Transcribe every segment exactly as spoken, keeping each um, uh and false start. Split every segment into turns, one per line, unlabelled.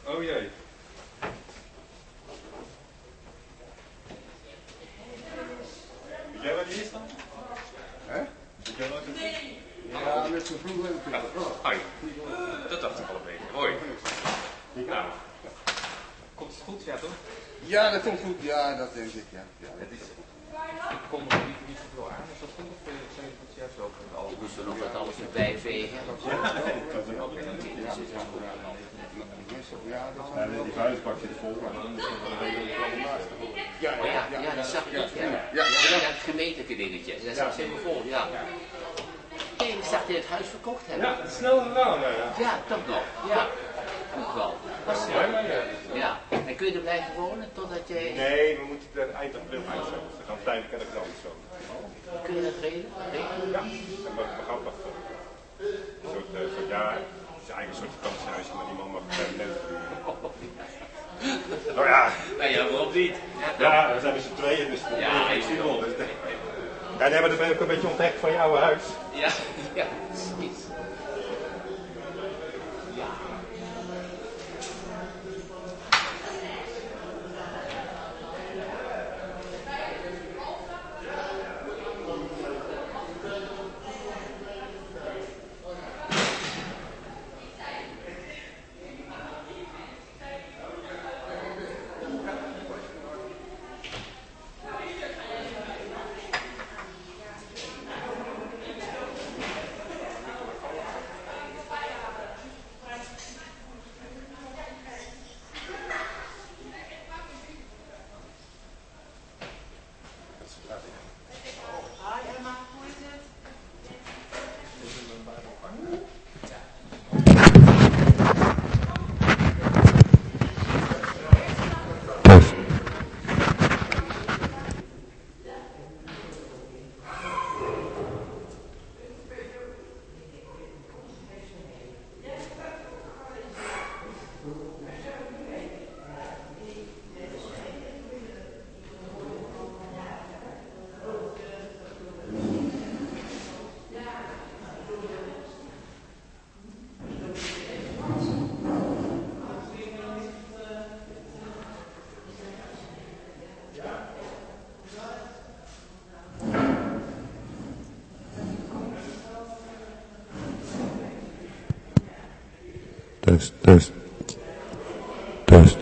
Oh jee. Weet jij waar die is dan?
Hè?
Weet jij wat het is?
Ja, met zo'n vroeg leuk.
Hoi. Dat dacht ik al een beetje. Hoi. Nou. Komt het goed, ja toch?
Ja, dat komt goed. Ja, dat denk ik, ja. Ja,
het is... Komt er niet, niet zoveel aan? Is dat goed of zijn het juist ook al?
Je moest er nog wat alles met bijvegen.
Ja, dat is ook in het
ja, ja, dat zijn wel.
Die vuilnisbak zit vol, maar dan is het wel een
Ja,
Oh ja, ja, dat zag ik ook, ja. Ja, ja, het gemeentelijke dingetje. Dat zat helemaal vol, ja. Hé, ik zag dat je het huis verkocht hebben.
Ja, snel gedaan, ja.
Ja, toch nog. Ja, goed wel.
Dat is mooi, maar ja.
Ja, en kun je er blijven wonen totdat je...
Nee, we moeten er eind april uitzetten. Dus we gaan tijdelijk naar de krant zo.
Kun je dat regelen? Regelen?
Ja, en we we gaan wachten. Een soort, uh, soort ja, het is eigenlijk een soort vakantiehuisje, maar die man mag permanent doen. Nou ja.
Nou ja, waarom niet?
Ja, we zijn met z'n tweeën, dus dat
Ja,
is flexibel. Dus de... Ja, nee, maar dan ben ik ook een beetje ontdekt van jouw huis.
Ja, ja, precies. Ja.
Test, test, test.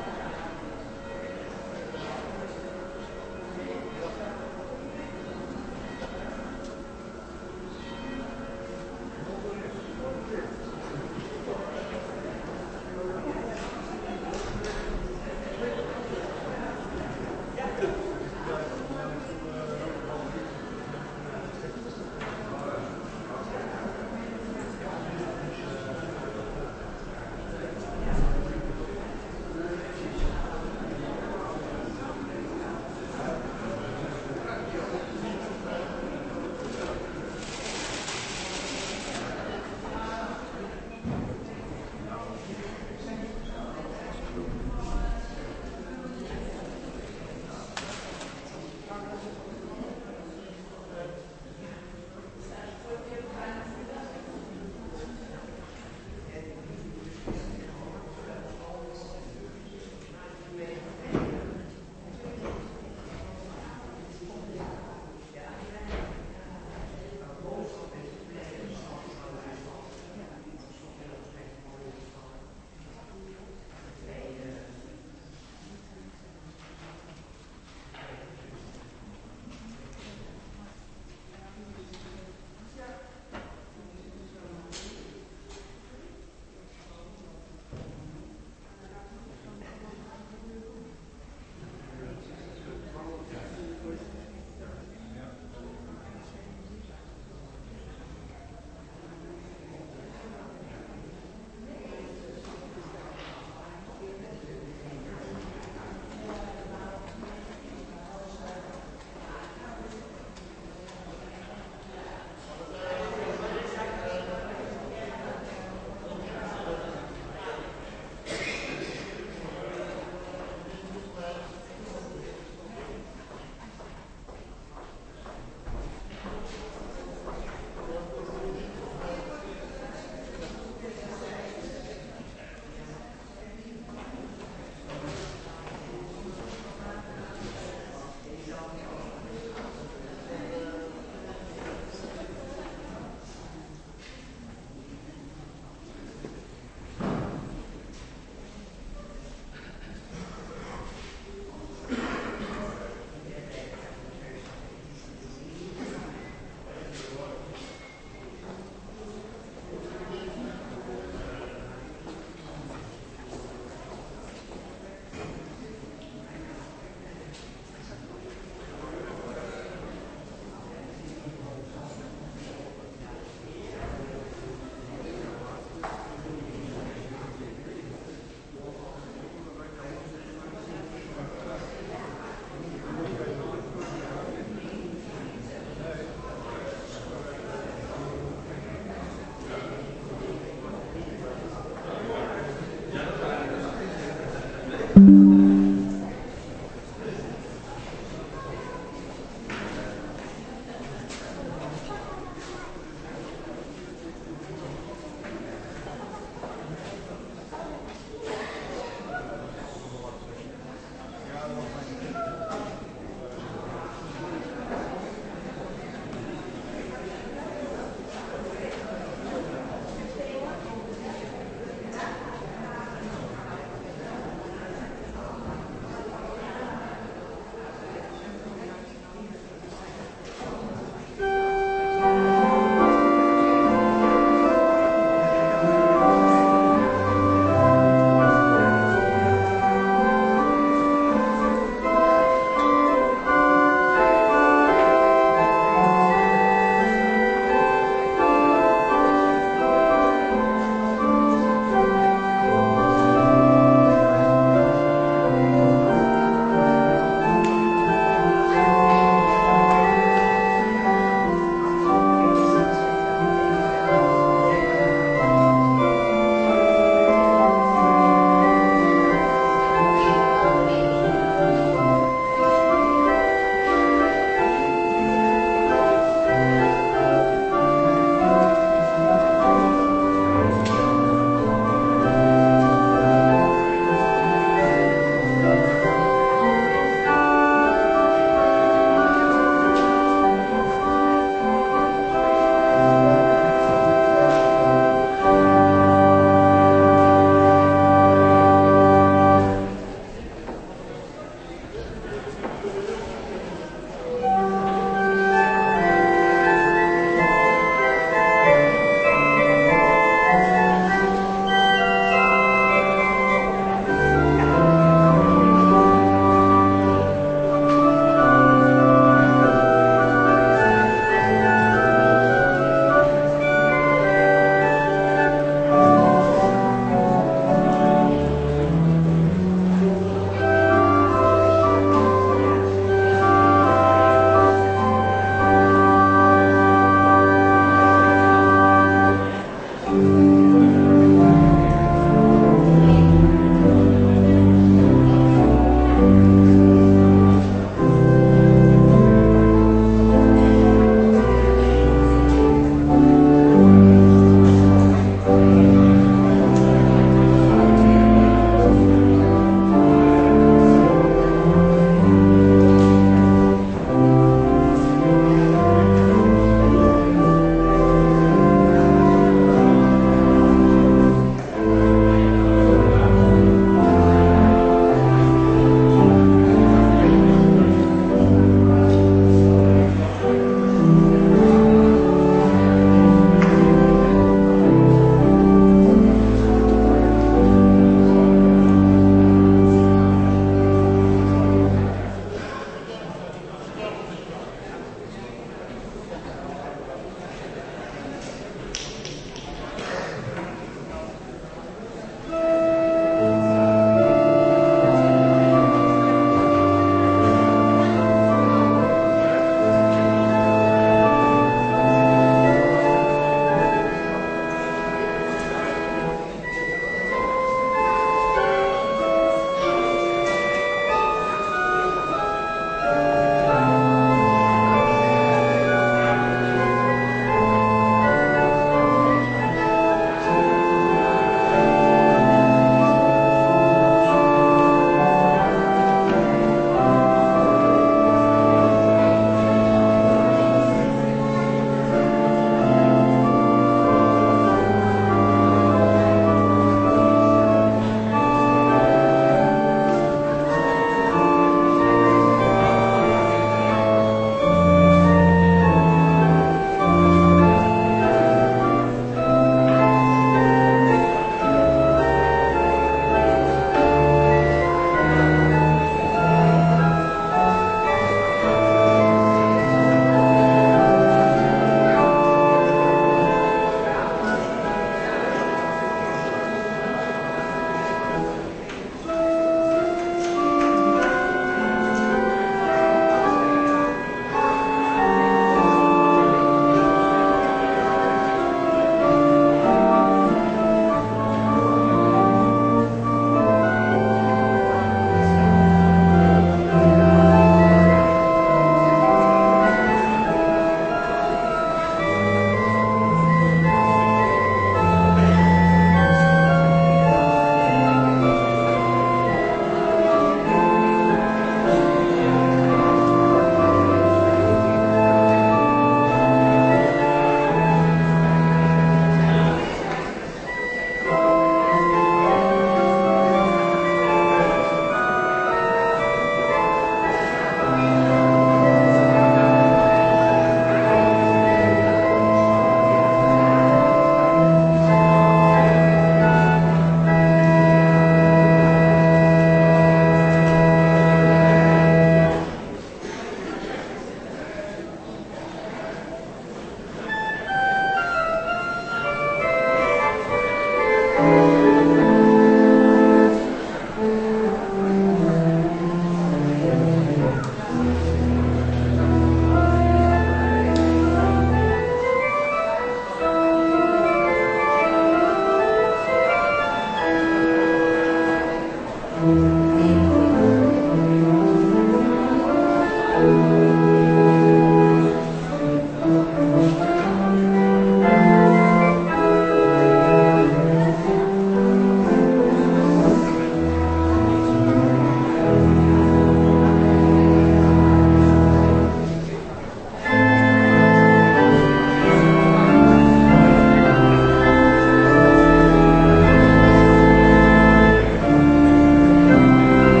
Test.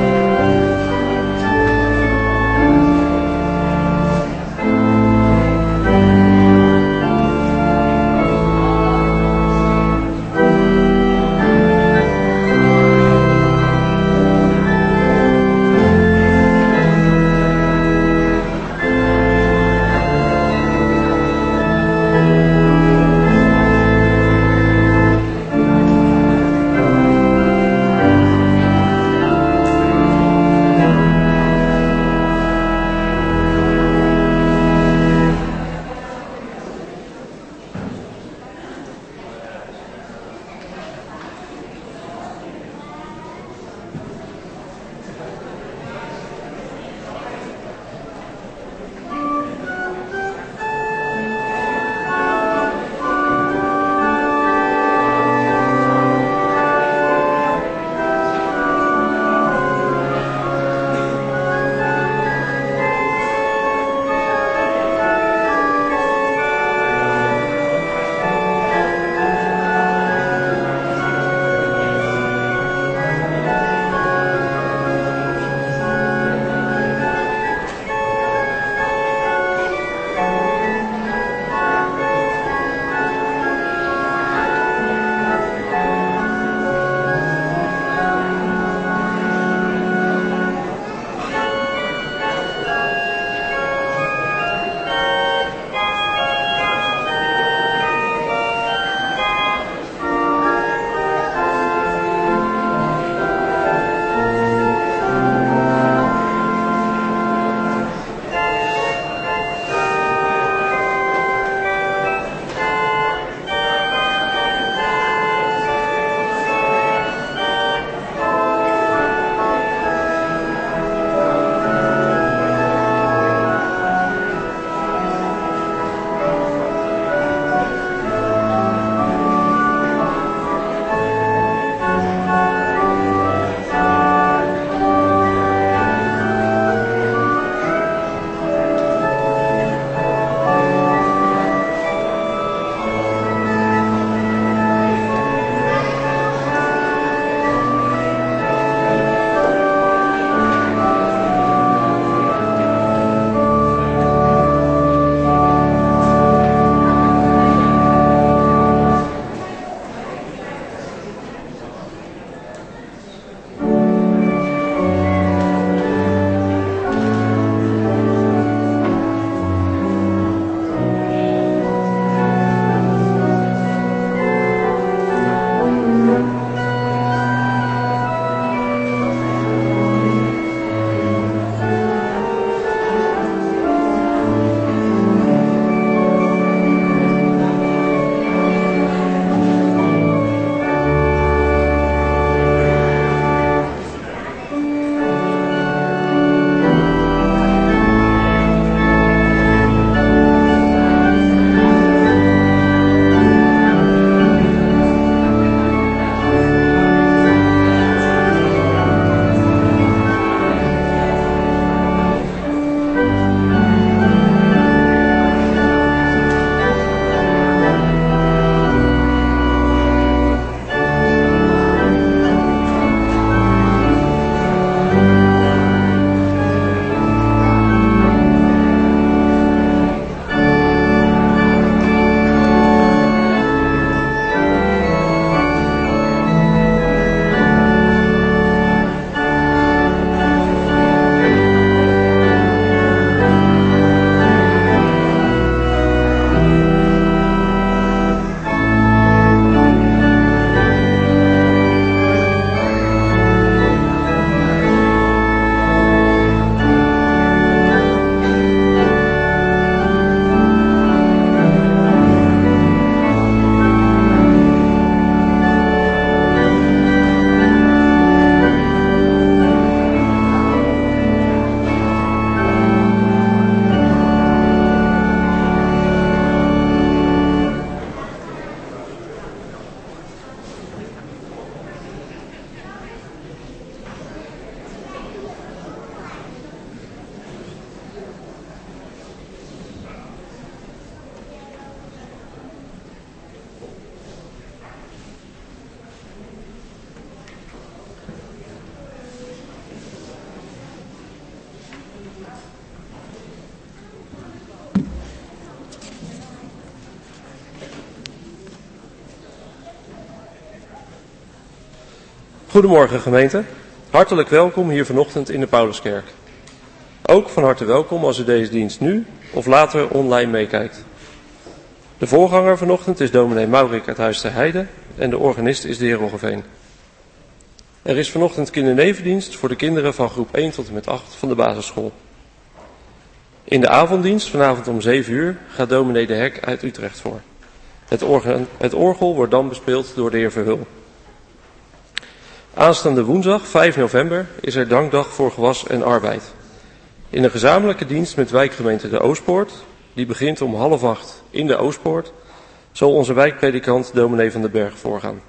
Goedemorgen gemeente, hartelijk welkom hier vanochtend in de Pauluskerk. Ook van harte welkom als u deze dienst nu of later online meekijkt. De voorganger vanochtend is dominee Maurik uit Huis ter Heide en de organist is de heer Roggeveen. Er is vanochtend kindernevendienst voor de kinderen van groep één tot en met acht van de basisschool. In de avonddienst vanavond om zeven uur gaat dominee De Hek uit Utrecht voor. Het, orgel, het orgel wordt dan bespeeld door de heer Verhul. Aanstaande woensdag vijf november is er dankdag voor gewas en arbeid. In een gezamenlijke dienst met wijkgemeente de Oostpoort, die begint om half acht in de Oostpoort, zal onze wijkpredikant dominee van den Berg voorgaan.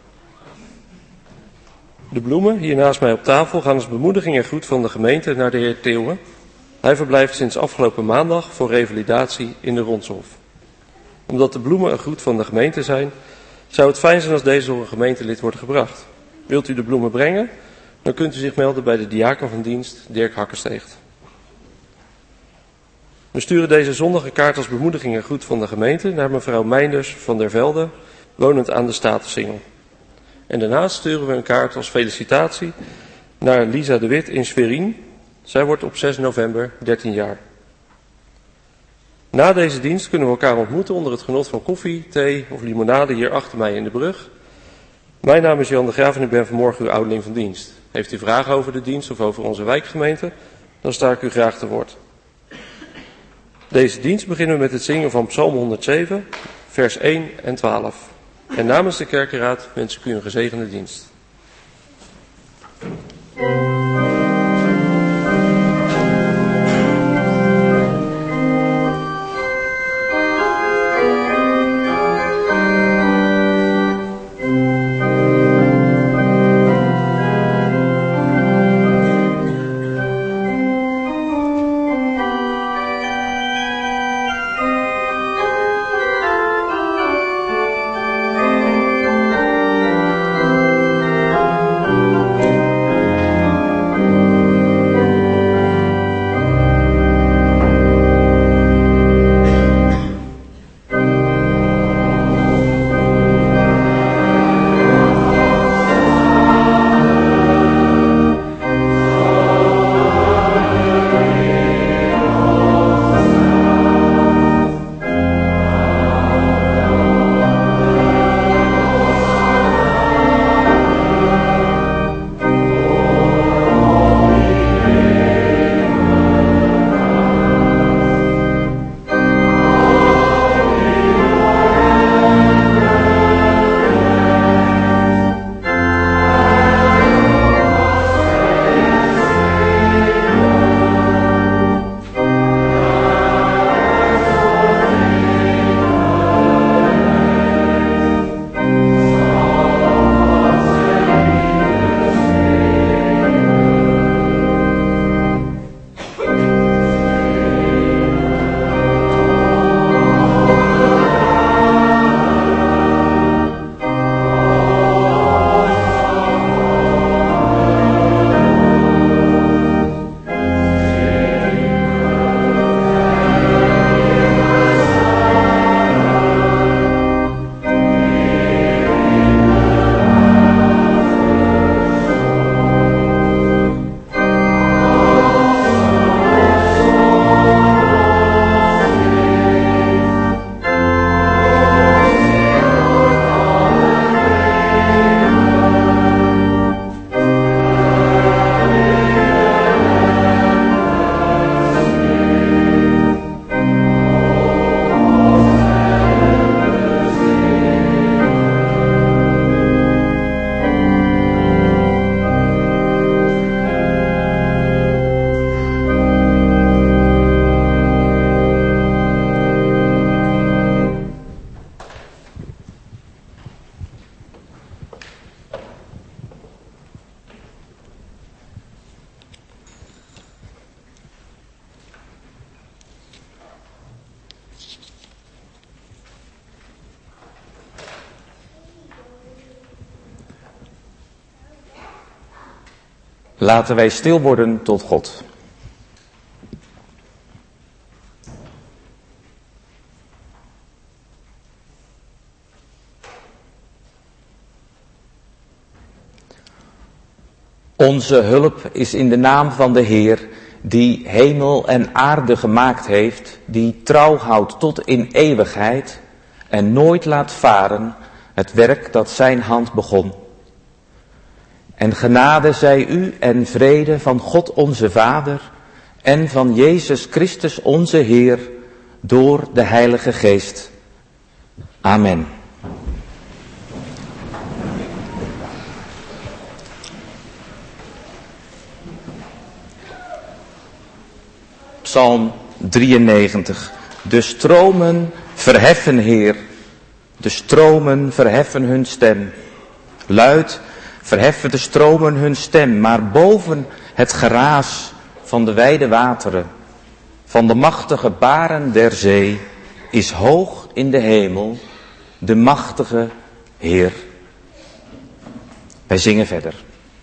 De bloemen hier naast mij op tafel gaan als bemoediging en groet van de gemeente naar de heer Theeuwen. Hij verblijft sinds afgelopen maandag voor revalidatie in de Ronshof. Omdat de bloemen een groet van de gemeente zijn, zou het fijn zijn als deze door een gemeentelid worden gebracht. Wilt u de bloemen brengen, dan kunt u zich melden bij de diaken van dienst, Dirk Hakkersteegt. We sturen deze zondag een kaart als bemoediging en groet van de gemeente naar mevrouw Meinders van der Velde, wonend aan de Statensingel. En daarnaast sturen we een kaart als felicitatie naar Lisa de Wit in Schwerin. Zij wordt op zes november dertien jaar. Na deze dienst kunnen we elkaar ontmoeten onder het genot van koffie, thee of limonade hier achter mij in de brug. Mijn naam is Jan de Graaf en ik ben vanmorgen uw ouderling van dienst. Heeft u vragen over de dienst of over onze wijkgemeente, dan sta ik u graag te woord. Deze dienst beginnen we met het zingen van Psalm honderdzeven, vers één en twaalf. En namens de kerkenraad wens ik u een gezegende dienst.
Laten wij stil worden tot God. Onze hulp is in de naam van de Heer, die hemel en aarde gemaakt heeft, die trouw houdt tot in eeuwigheid en nooit laat varen het werk dat zijn hand begon. En genade zij u en vrede van God onze Vader en van Jezus Christus onze Heer door de Heilige Geest. Amen. Psalm drieënnegentig. De stromen verheffen, Heer. De stromen verheffen hun stem. Luid verheffen de stromen hun stem, maar boven het geraas van de wijde wateren, van de machtige baren der zee, is hoog in de hemel de machtige Heer. Wij zingen verder.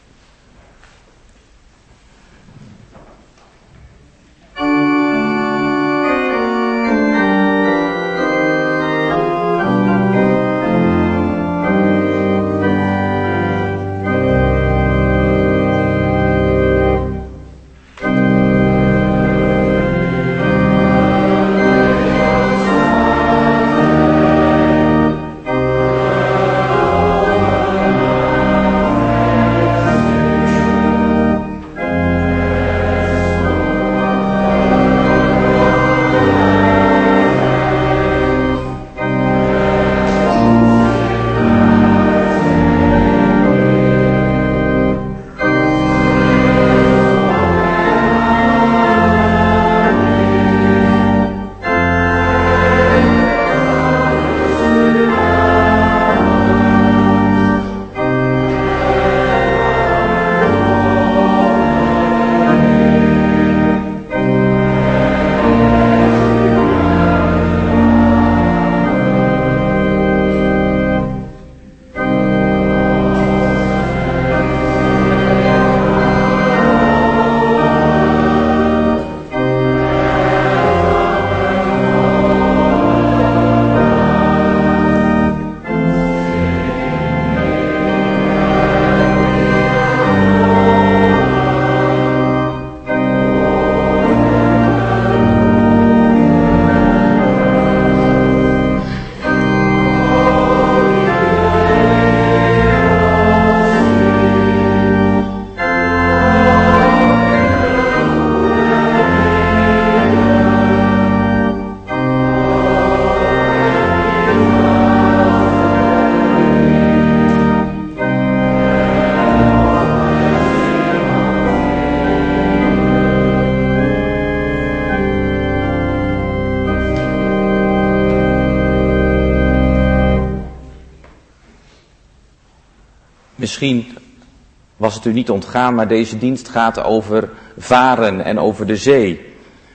Misschien was het u niet ontgaan, maar deze dienst gaat over varen en over de zee.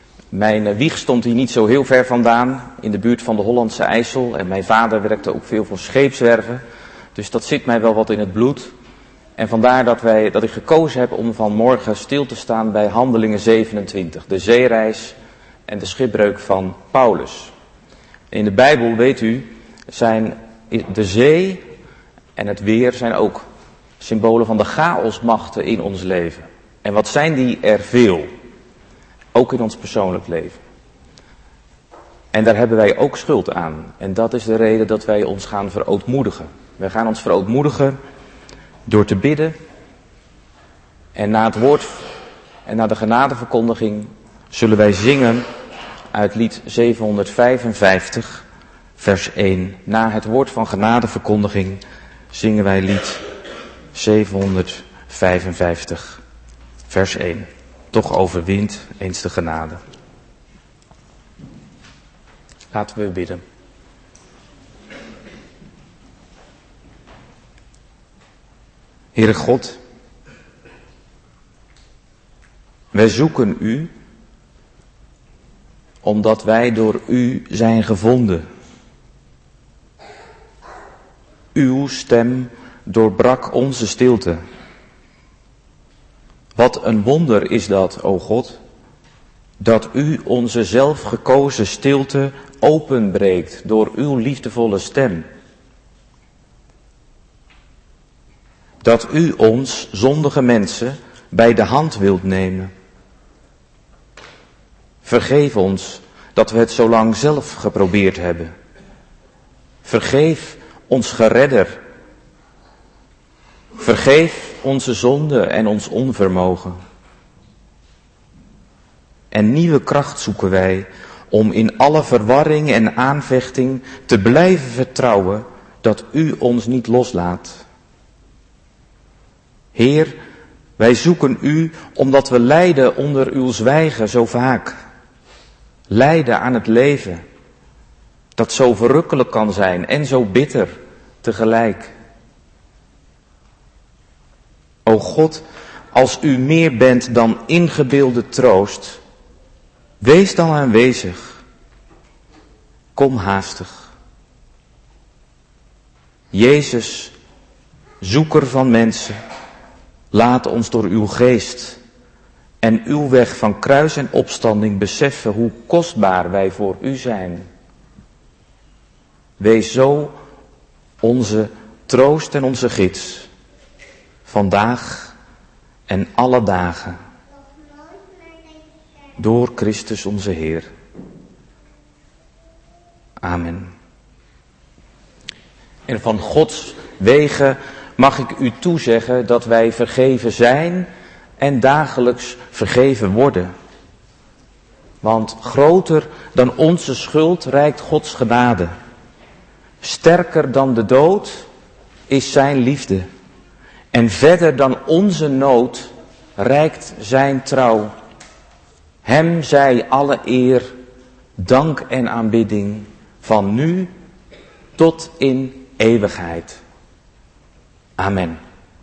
Mijn wieg stond hier niet zo heel ver vandaan, in de buurt van de Hollandse IJssel. En mijn vader werkte ook veel voor scheepswerven. Dus dat zit mij wel wat in het bloed. En vandaar dat, wij, dat ik gekozen heb om vanmorgen stil te staan bij Handelingen zevenentwintig. De zeereis en de schipbreuk van Paulus. In de Bijbel, weet u, zijn de zee en het weer zijn ook symbolen van de chaosmachten in ons leven. En wat zijn die er veel? Ook in ons persoonlijk leven. En daar hebben wij ook schuld aan. En dat is de reden dat wij ons gaan verootmoedigen. Wij gaan ons verootmoedigen door te bidden. En na het woord en na de genadeverkondiging zullen wij zingen uit lied zevenhonderdvijfenvijftig, vers één. Na het woord van genadeverkondiging zingen wij lied zevenhonderdvijfenvijftig, vers één. Toch overwint eens de genade. Laten we bidden. Heere God, wij zoeken u, omdat wij door u zijn gevonden. Uw stem doorbrak onze stilte. Wat een wonder is dat, o God, dat u onze zelfgekozen stilte openbreekt door uw liefdevolle stem. Dat u ons, zondige mensen, bij de hand wilt nemen. Vergeef ons dat we het zo lang zelf geprobeerd hebben. Vergeef ons geredder. Vergeef onze zonde en ons onvermogen. En nieuwe kracht zoeken wij om in alle verwarring en aanvechting te blijven vertrouwen dat u ons niet loslaat. Heer, wij zoeken u omdat we lijden onder uw zwijgen zo vaak. Lijden aan het leven, dat zo verrukkelijk kan zijn en zo bitter tegelijk. O God, als u meer bent dan ingebeelde troost, wees dan aanwezig. Kom haastig. Jezus, zoeker van mensen, laat ons door uw geest en uw weg van kruis en opstanding beseffen hoe kostbaar wij voor u zijn. Wees zo onze troost en onze gids, vandaag en alle dagen, door Christus onze Heer. Amen. En van Gods wegen mag ik u toezeggen dat wij vergeven zijn en dagelijks vergeven worden. Want groter dan onze schuld reikt Gods genade. Sterker dan de dood is zijn liefde. En verder dan onze nood reikt zijn trouw. Hem zij alle eer, dank en aanbidding, van nu tot in eeuwigheid. Amen.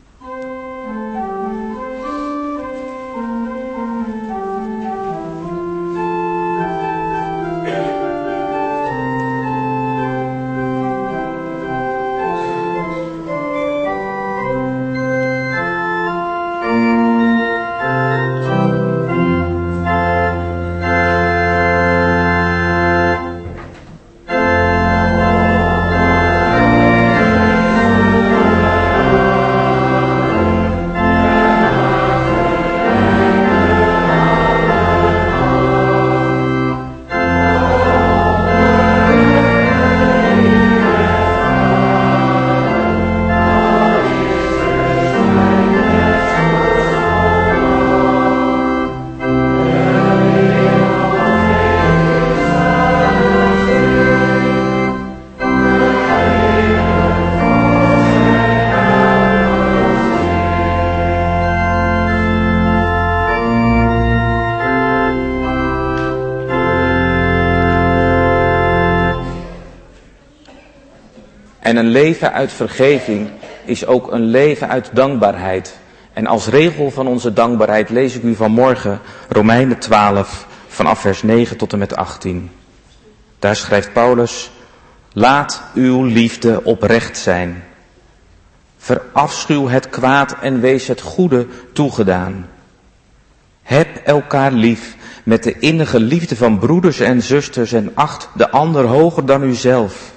En een leven uit vergeving is ook een leven uit dankbaarheid. En als regel van onze dankbaarheid lees ik u vanmorgen Romeinen twaalf vanaf vers negen tot en met achttien. Daar schrijft Paulus: laat uw liefde oprecht zijn. Verafschuw het kwaad en wees het goede toegedaan. Heb elkaar lief met de innige liefde van broeders en zusters en acht de ander hoger dan uzelf.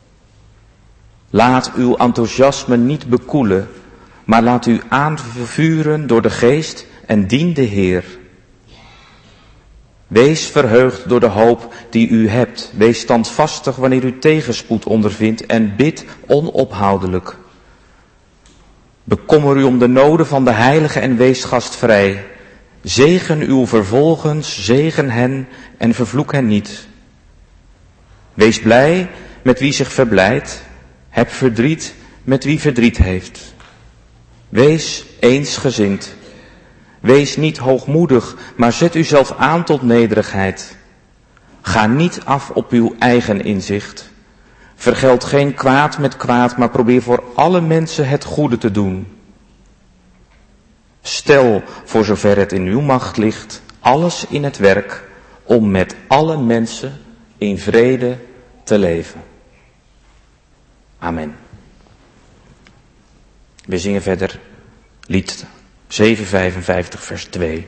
Laat uw enthousiasme niet bekoelen, maar laat u aanvuren door de geest en dien de Heer. Wees verheugd door de hoop die u hebt. Wees standvastig wanneer u tegenspoed ondervindt en bid onophoudelijk. Bekommer u om de noden van de heiligen en wees gastvrij. Zegen uw vervolgens, zegen hen en vervloek hen niet. Wees blij met wie zich verblijdt. Heb verdriet met wie verdriet heeft. Wees eensgezind. Wees niet hoogmoedig, maar zet uzelf aan tot nederigheid. Ga niet af op uw eigen inzicht. Vergeld geen kwaad met kwaad, maar probeer voor alle mensen het goede te doen. Stel, voor zover het in uw macht ligt, alles in het werk om met alle mensen in vrede te leven. Amen. We zingen verder lied zeven vijfenvijftig vers twee.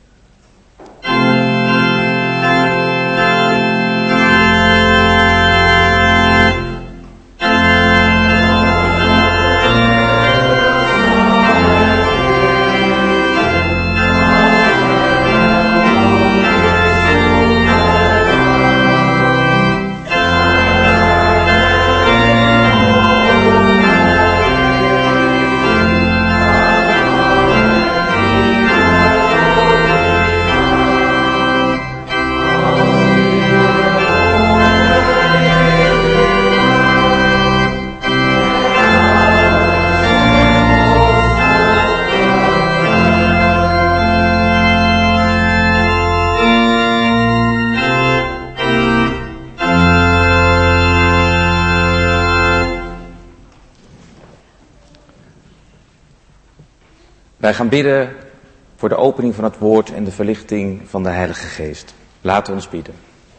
Wij gaan bidden voor de opening van het woord en de verlichting van de Heilige Geest. Laten we ons bidden.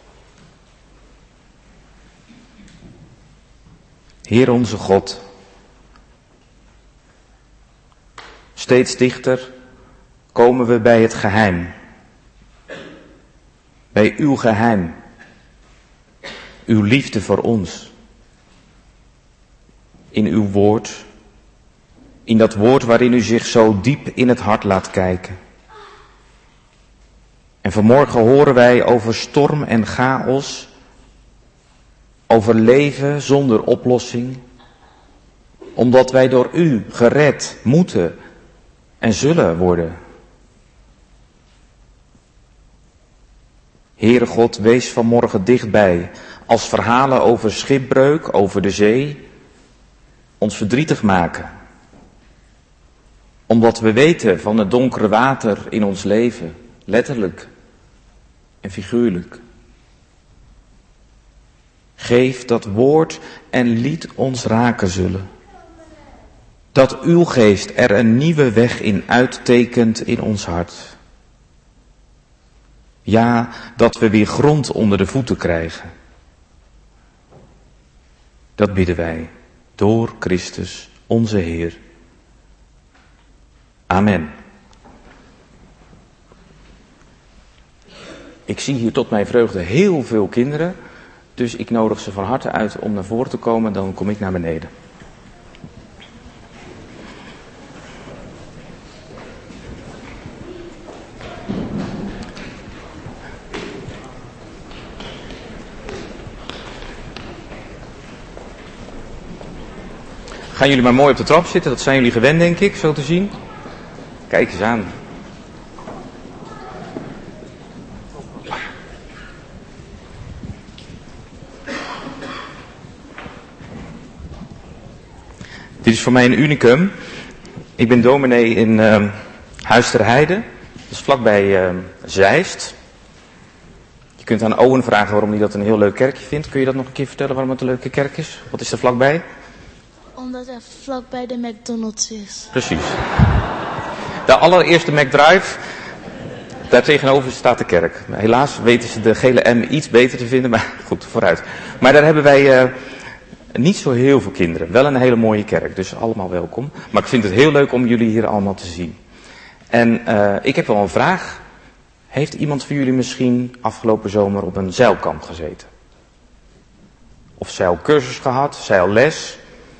Heer onze God, steeds dichter komen we bij het geheim. Bij uw geheim. Uw liefde voor ons. In uw woord. In dat woord waarin u zich zo diep in het hart laat kijken. En vanmorgen horen wij over storm en chaos. Over leven zonder oplossing. Omdat wij door u gered moeten en zullen worden. Heere God, wees vanmorgen dichtbij. Als verhalen over schipbreuk, over de zee, ons verdrietig maken. Omdat we weten van het donkere water in ons leven, letterlijk en figuurlijk. Geef dat woord en lied ons raken zullen. Dat uw geest er een nieuwe weg in uittekent in ons hart. Ja, dat we weer grond onder de voeten krijgen. Dat bidden wij door Christus, onze Heer. Amen. Ik zie hier tot mijn vreugde heel veel kinderen, dus ik nodig ze van harte uit om naar voren te komen, dan kom ik naar beneden. Gaan jullie maar mooi op de trap zitten, dat zijn jullie gewend denk ik, zo te zien. Kijk eens aan. Dit is voor mij een unicum. Ik ben dominee in uh, Huis ter Heide. Dat is vlakbij uh, Zeist. Je kunt aan Owen vragen waarom hij dat een heel leuk kerkje vindt. Kun je dat nog een keer vertellen waarom het een leuke kerk is? Wat is er vlakbij?
Omdat er vlakbij de McDonald's is.
Precies. De allereerste McDrive, daar tegenover staat de kerk. Helaas weten ze de gele M iets beter te vinden, maar goed, vooruit. Maar daar hebben wij uh, niet zo heel veel kinderen. Wel een hele mooie kerk, dus allemaal welkom. Maar ik vind het heel leuk om jullie hier allemaal te zien. En uh, ik heb wel een vraag. Heeft iemand van jullie misschien afgelopen zomer op een zeilkamp gezeten? Of zeilcursus gehad, zeilles?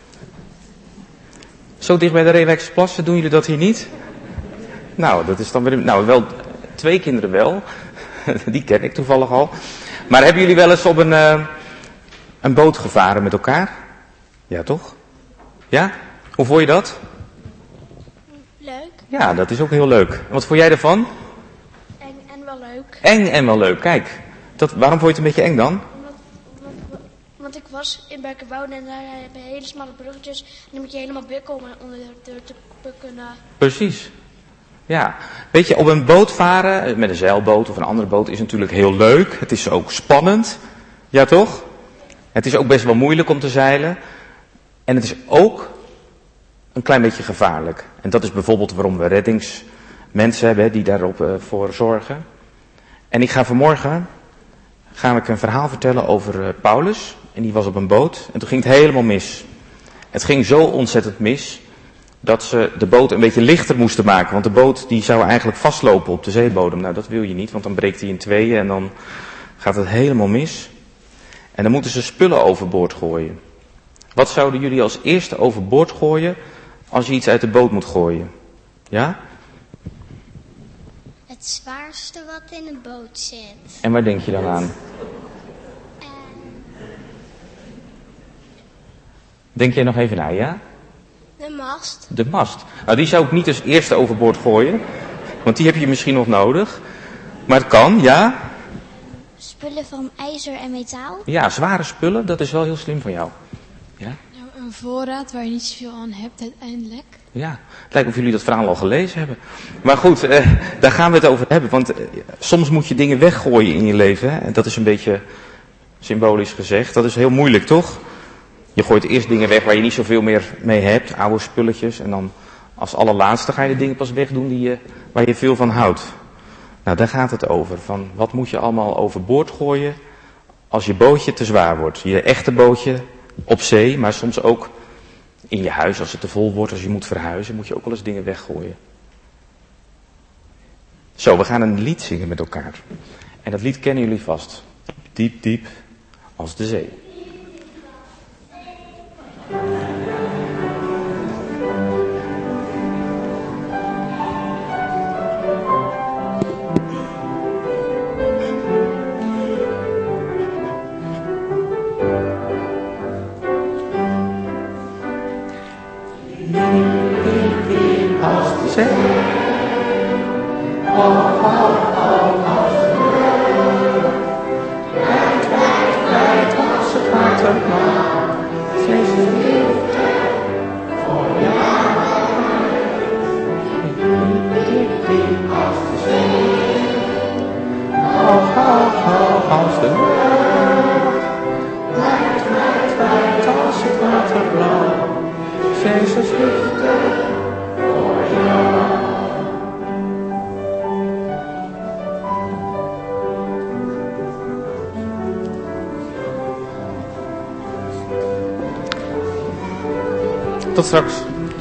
Zo dicht bij de Reewijkse Plassen, doen jullie dat hier niet? Nou, dat is dan weer... Nou, wel twee kinderen wel. Die ken ik toevallig al. Maar hebben jullie wel eens op een, uh, een boot gevaren met elkaar? Ja, toch? Ja? Hoe vond je dat?
Leuk.
Ja, dat is ook heel leuk. En wat vond jij ervan?
Eng en wel leuk.
Eng en wel leuk, kijk. Dat, waarom vond je het een beetje eng dan?
Want, want, want ik was in Berkenwoude en daar heb je hele smalle bruggetjes. En dan moet je helemaal bukken om onder de te bukken.
Precies. Ja, weet je, op een boot varen, met een zeilboot of een andere boot, is natuurlijk heel leuk. Het is ook spannend. Ja, toch? Het is ook best wel moeilijk om te zeilen. En het is ook een klein beetje gevaarlijk. En dat is bijvoorbeeld waarom we reddingsmensen hebben die daarop uh, voor zorgen. En ik ga vanmorgen, ga ik een verhaal vertellen over uh, Paulus. En die was op een boot en toen ging het helemaal mis. Het ging zo ontzettend mis dat ze de boot een beetje lichter moesten maken. Want de boot die zou eigenlijk vastlopen op de zeebodem. Nou, dat wil je niet, want dan breekt hij in tweeën en dan gaat het helemaal mis. En dan moeten ze spullen overboord gooien. Wat zouden jullie als eerste overboord gooien als je iets uit de boot moet gooien? Ja?
Het zwaarste wat in een boot zit.
En waar denk je dan aan?
Uh,
Denk jij nog even na, ja?
de mast.
De mast. Nou, die zou ik niet als eerste overboord gooien. Want die heb je misschien nog nodig. Maar het kan, ja?
Spullen van ijzer en metaal.
Ja, zware spullen, dat is wel heel slim van jou. Ja?
Nou, een voorraad waar je niet zoveel aan hebt uiteindelijk.
Ja, het lijkt of jullie dat verhaal al gelezen hebben. Maar goed, eh, daar gaan we het over hebben. Want eh, soms moet je dingen weggooien in je leven. Hè? En dat is een beetje symbolisch gezegd. Dat is heel moeilijk, toch? Je gooit eerst dingen weg waar je niet zoveel meer mee hebt. Oude spulletjes. En dan als allerlaatste ga je de dingen pas wegdoen die je, waar je veel van houdt. Nou, daar gaat het over. Van wat moet je allemaal overboord gooien als je bootje te zwaar wordt. Je echte bootje op zee, maar soms ook in je huis als het te vol wordt. Als je moet verhuizen, moet je ook wel eens dingen weggooien. Zo, we gaan een lied zingen met elkaar. En dat lied kennen jullie vast. Diep, diep als de zee. Tot straks.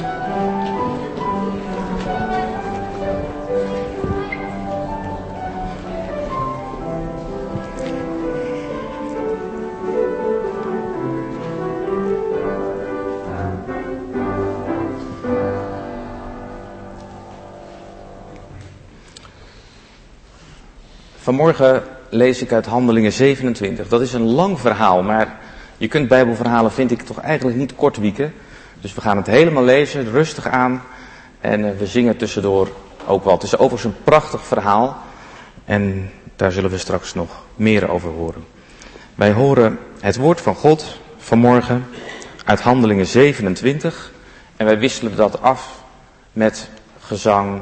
Vanmorgen lees ik uit Handelingen zevenentwintig. Dat is een lang verhaal, maar je kunt Bijbelverhalen, vind ik, toch eigenlijk niet kort wieken. Dus we gaan het helemaal lezen, rustig aan. En uh, we zingen tussendoor ook wat. Het is overigens een prachtig verhaal. En daar zullen we straks nog meer over horen. Wij horen het woord van God vanmorgen uit Handelingen zevenentwintig. En wij wisselen dat af met gezang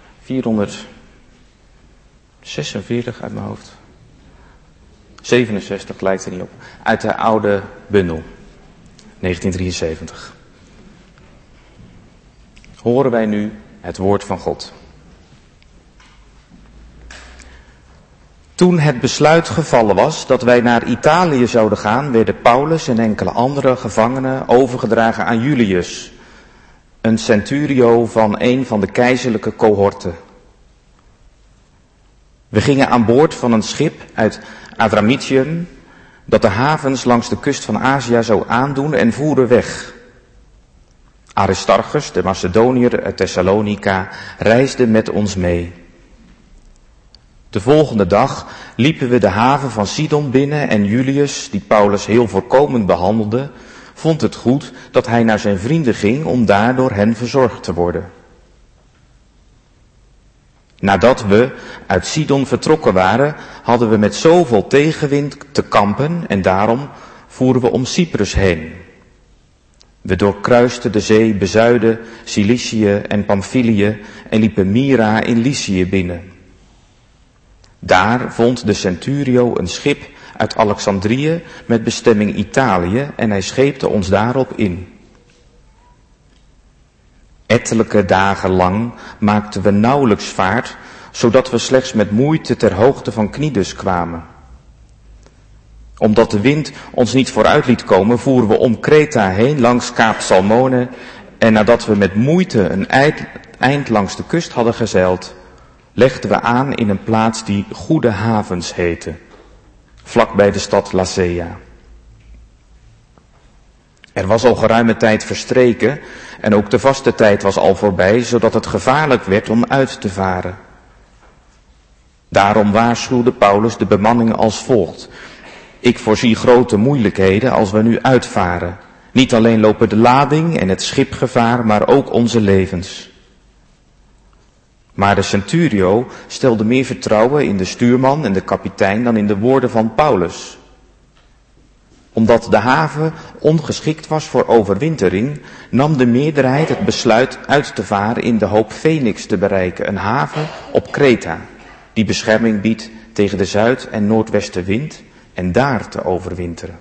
vierhonderdzesenveertig uit mijn hoofd. zevenenzestig lijkt er niet op. Uit de oude bundel. negentien drieënzeventig. Horen wij nu het woord van God. Toen het besluit gevallen was dat wij naar Italië zouden gaan, werden Paulus en enkele andere gevangenen overgedragen aan Julius, een centurio van een van de keizerlijke cohorten. We gingen aan boord van een schip uit Adramyttium, dat de havens langs de kust van Azië zou aandoen, en voeren weg. Aristarchus, de Macedoniër uit Thessalonica, reisde met ons mee. De volgende dag liepen we de haven van Sidon binnen en Julius, die Paulus heel voorkomend behandelde, vond het goed dat hij naar zijn vrienden ging om daar door hen verzorgd te worden. Nadat we uit Sidon vertrokken waren, hadden we met zoveel tegenwind te kampen en daarom voeren we om Cyprus heen. We doorkruisten de zee, bezuiden Cilicië en Pamphylië en liepen Myra in Lycië binnen. Daar vond de centurio een schip uit Alexandrië met bestemming Italië en hij scheepte ons daarop in. Ettelijke dagen lang maakten we nauwelijks vaart, zodat we slechts met moeite ter hoogte van Knidus kwamen. Omdat de wind ons niet vooruit liet komen, voeren we om Kreta heen langs Kaap Salmone en nadat we met moeite een eind, eind langs de kust hadden gezeild, legden we aan in een plaats die Goede Havens heette, vlakbij de stad Lasea. Er was al geruime tijd verstreken en ook de vaste tijd was al voorbij, zodat het gevaarlijk werd om uit te varen. Daarom waarschuwde Paulus de bemanning als volgt: ik voorzie grote moeilijkheden als we nu uitvaren. Niet alleen lopen de lading en het schip gevaar, maar ook onze levens. Maar de centurio stelde meer vertrouwen in de stuurman en de kapitein dan in de woorden van Paulus. Omdat de haven ongeschikt was voor overwintering, nam de meerderheid het besluit uit te varen in de hoop Phoenix te bereiken, een haven op Kreta, die bescherming biedt tegen de zuid- en noordwestenwind, en daar te overwinteren.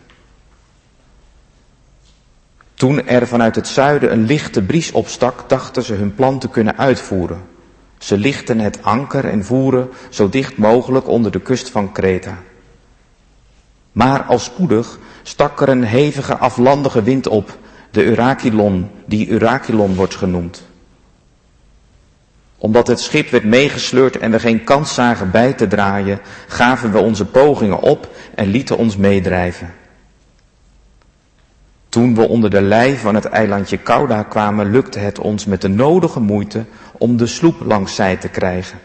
Toen er vanuit het zuiden een lichte bries opstak, dachten ze hun plan te kunnen uitvoeren. Ze lichtten het anker en voeren zo dicht mogelijk onder de kust van Kreta. Maar al spoedig stak er een hevige aflandige wind op, de Eurachylon, die Eurachylon wordt genoemd. Omdat het schip werd meegesleurd en we geen kans zagen bij te draaien, gaven we onze pogingen op en lieten ons meedrijven. Toen we onder de lei van het eilandje Cauda kwamen, lukte het ons met de nodige moeite om de sloep langs zij te krijgen.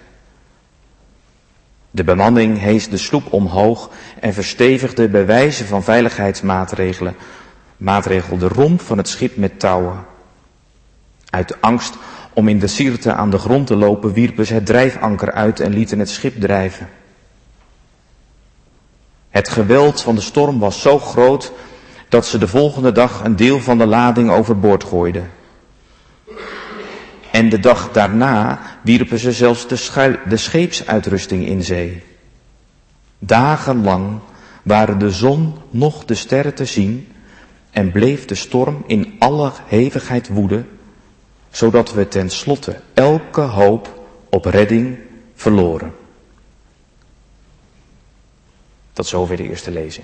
De bemanning hees de sloep omhoog en verstevigde bij wijze van veiligheidsmaatregelen maatregel de romp van het schip met touwen. Uit angst om in de Sirte aan de grond te lopen, wierpen ze het drijfanker uit en lieten het schip drijven. Het geweld van de storm was zo groot dat ze de volgende dag een deel van de lading overboord gooiden. En de dag daarna wierpen ze zelfs de, schuil, de scheepsuitrusting in zee. Dagenlang waren de zon noch de sterren te zien en bleef de storm in alle hevigheid woeden, zodat we tenslotte elke hoop op redding verloren. Tot zover de eerste lezing.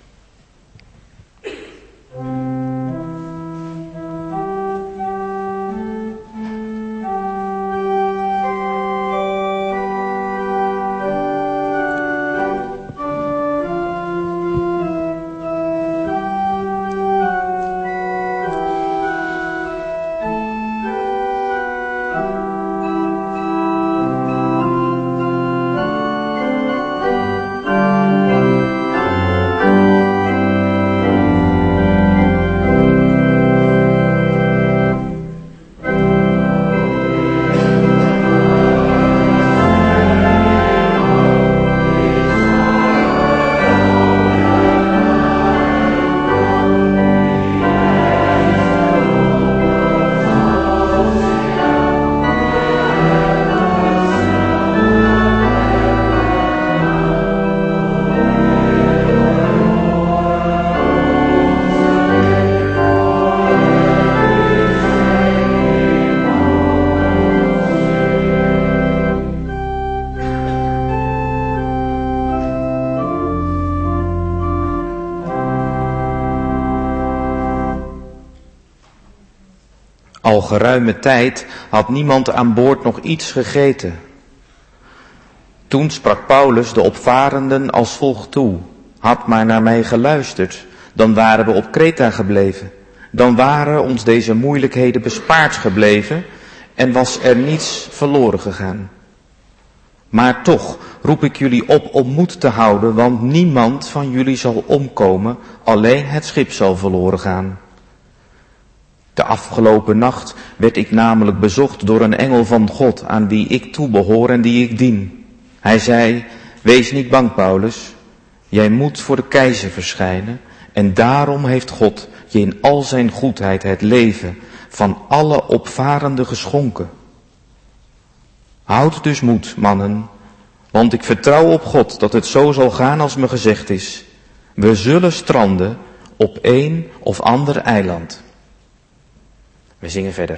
Al geruime tijd had niemand aan boord nog iets gegeten. Toen sprak Paulus de opvarenden als volgt toe: had maar naar mij geluisterd, dan waren we op Kreta gebleven. Dan waren ons deze moeilijkheden bespaard gebleven en was er niets verloren gegaan. Maar toch roep ik jullie op om moed te houden, want niemand van jullie zal omkomen, alleen het schip zal verloren gaan. De afgelopen nacht werd ik namelijk bezocht door een engel van God, aan wie ik toebehoor en die ik dien. Hij zei: wees niet bang, Paulus, jij moet voor de keizer verschijnen, en daarom heeft God je in al zijn goedheid het leven van alle opvarenden geschonken. Houd dus moed, mannen, want ik vertrouw op God dat het zo zal gaan als me gezegd is. We zullen stranden op een of ander eiland. We zingen verder.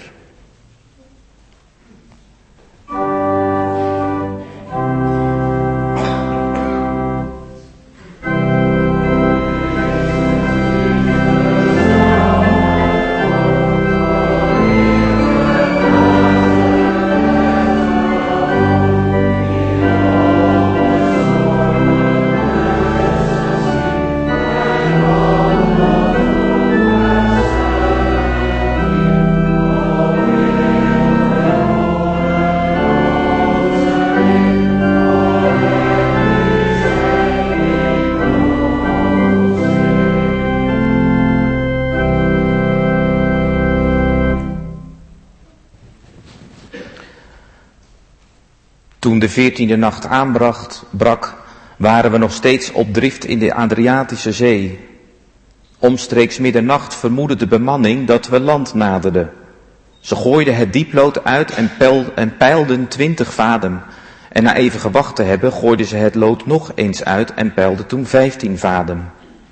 Thank
Toen de veertiende nacht aanbracht, brak, waren we nog steeds op drift in de Adriatische Zee. Omstreeks middernacht vermoedde de bemanning dat we land naderden. Ze gooiden het dieplood uit en, peil, en peilden twintig vaden. En na even gewacht te hebben, gooiden ze het lood nog eens uit en peilden toen vijftien vaden.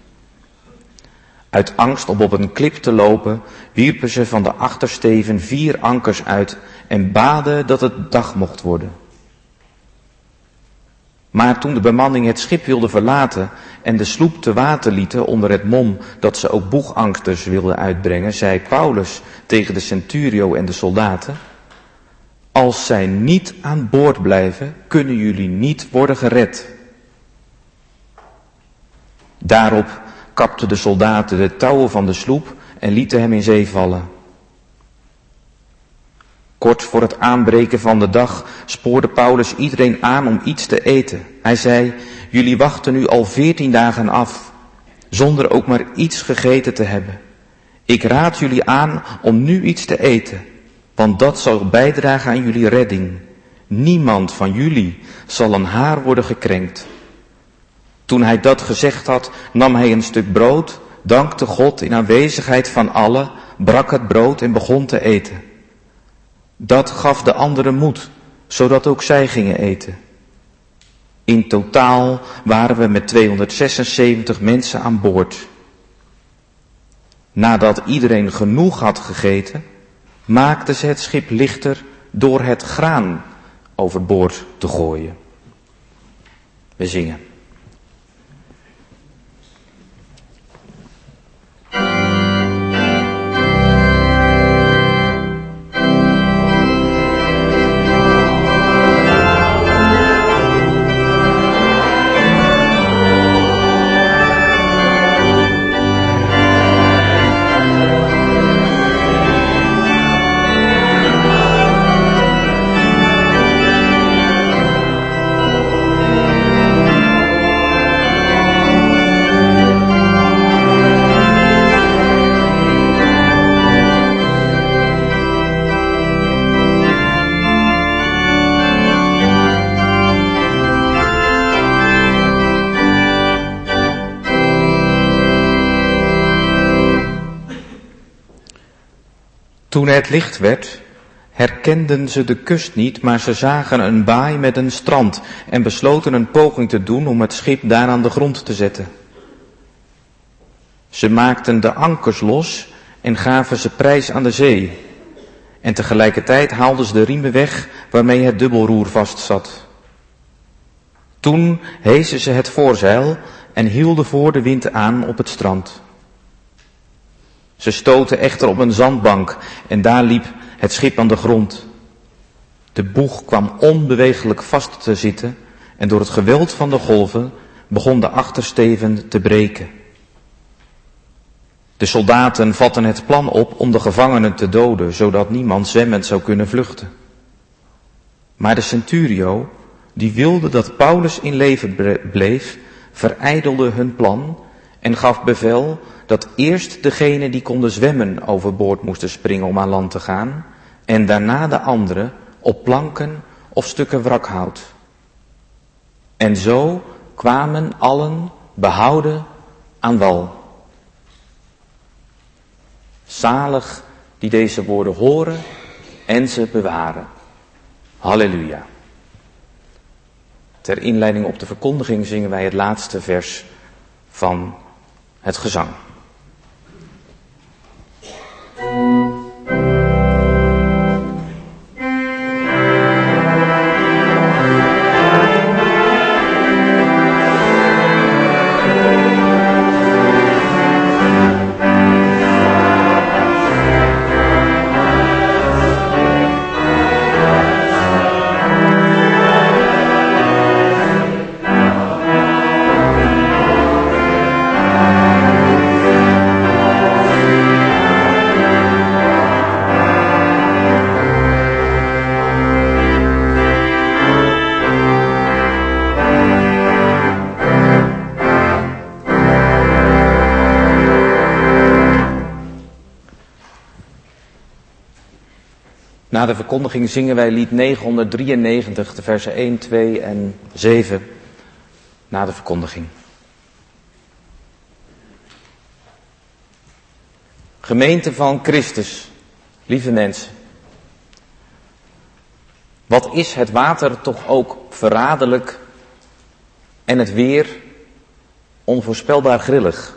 Uit angst om op een klip te lopen, wierpen ze van de achtersteven vier ankers uit en baden dat het dag mocht worden. Maar toen de bemanning het schip wilde verlaten en de sloep te water lieten onder het mom dat ze ook boegankers wilden uitbrengen, zei Paulus tegen de centurio en de soldaten: als zij niet aan boord blijven, kunnen jullie niet worden gered. Daarop kapten de soldaten de touwen van de sloep en lieten hem in zee vallen. Kort voor het aanbreken van de dag spoorde Paulus iedereen aan om iets te eten. Hij zei: jullie wachten nu al veertien dagen af, zonder ook maar iets gegeten te hebben. Ik raad jullie aan om nu iets te eten, want dat zal bijdragen aan jullie redding. Niemand van jullie zal een haar worden gekrenkt. Toen hij dat gezegd had, nam hij een stuk brood, dankte God in aanwezigheid van allen, brak het brood en begon te eten. Dat gaf de anderen moed, zodat ook zij gingen eten. In totaal waren we met tweehonderdzesenzeventig mensen aan boord. Nadat iedereen genoeg had gegeten, maakten ze het schip lichter door het graan overboord te gooien. We zingen. Toen het licht werd, herkenden ze de kust niet, maar ze zagen een baai met een strand en besloten een poging te doen om het schip daar aan de grond te zetten. Ze maakten de ankers los en gaven ze prijs aan de zee. En tegelijkertijd haalden ze de riemen weg waarmee het dubbelroer vastzat. Toen hezen ze het voorzeil en hielden voor de wind aan op het strand. Ze stoten echter op een zandbank en daar liep het schip aan de grond. De boeg kwam onbeweeglijk vast te zitten en door het geweld van de golven begon de achtersteven te breken. De soldaten vatten het plan op om de gevangenen te doden, zodat niemand zwemmend zou kunnen vluchten. Maar de centurio, die wilde dat Paulus in leven bleef, verijdelde hun plan en gaf bevel dat eerst degenen die konden zwemmen overboord moesten springen om aan land te gaan en daarna de anderen op planken of stukken wrakhout. En zo kwamen allen behouden aan wal. Zalig die deze woorden horen en ze bewaren. Halleluja. Ter inleiding op de verkondiging zingen wij het laatste vers van het gezang.
Thank
Na de verkondiging zingen wij lied negenhonderddrieënnegentig, de versen één, twee en zeven. Na de verkondiging. Gemeente van Christus, lieve mensen. Wat is het water toch ook verraderlijk en het weer onvoorspelbaar grillig.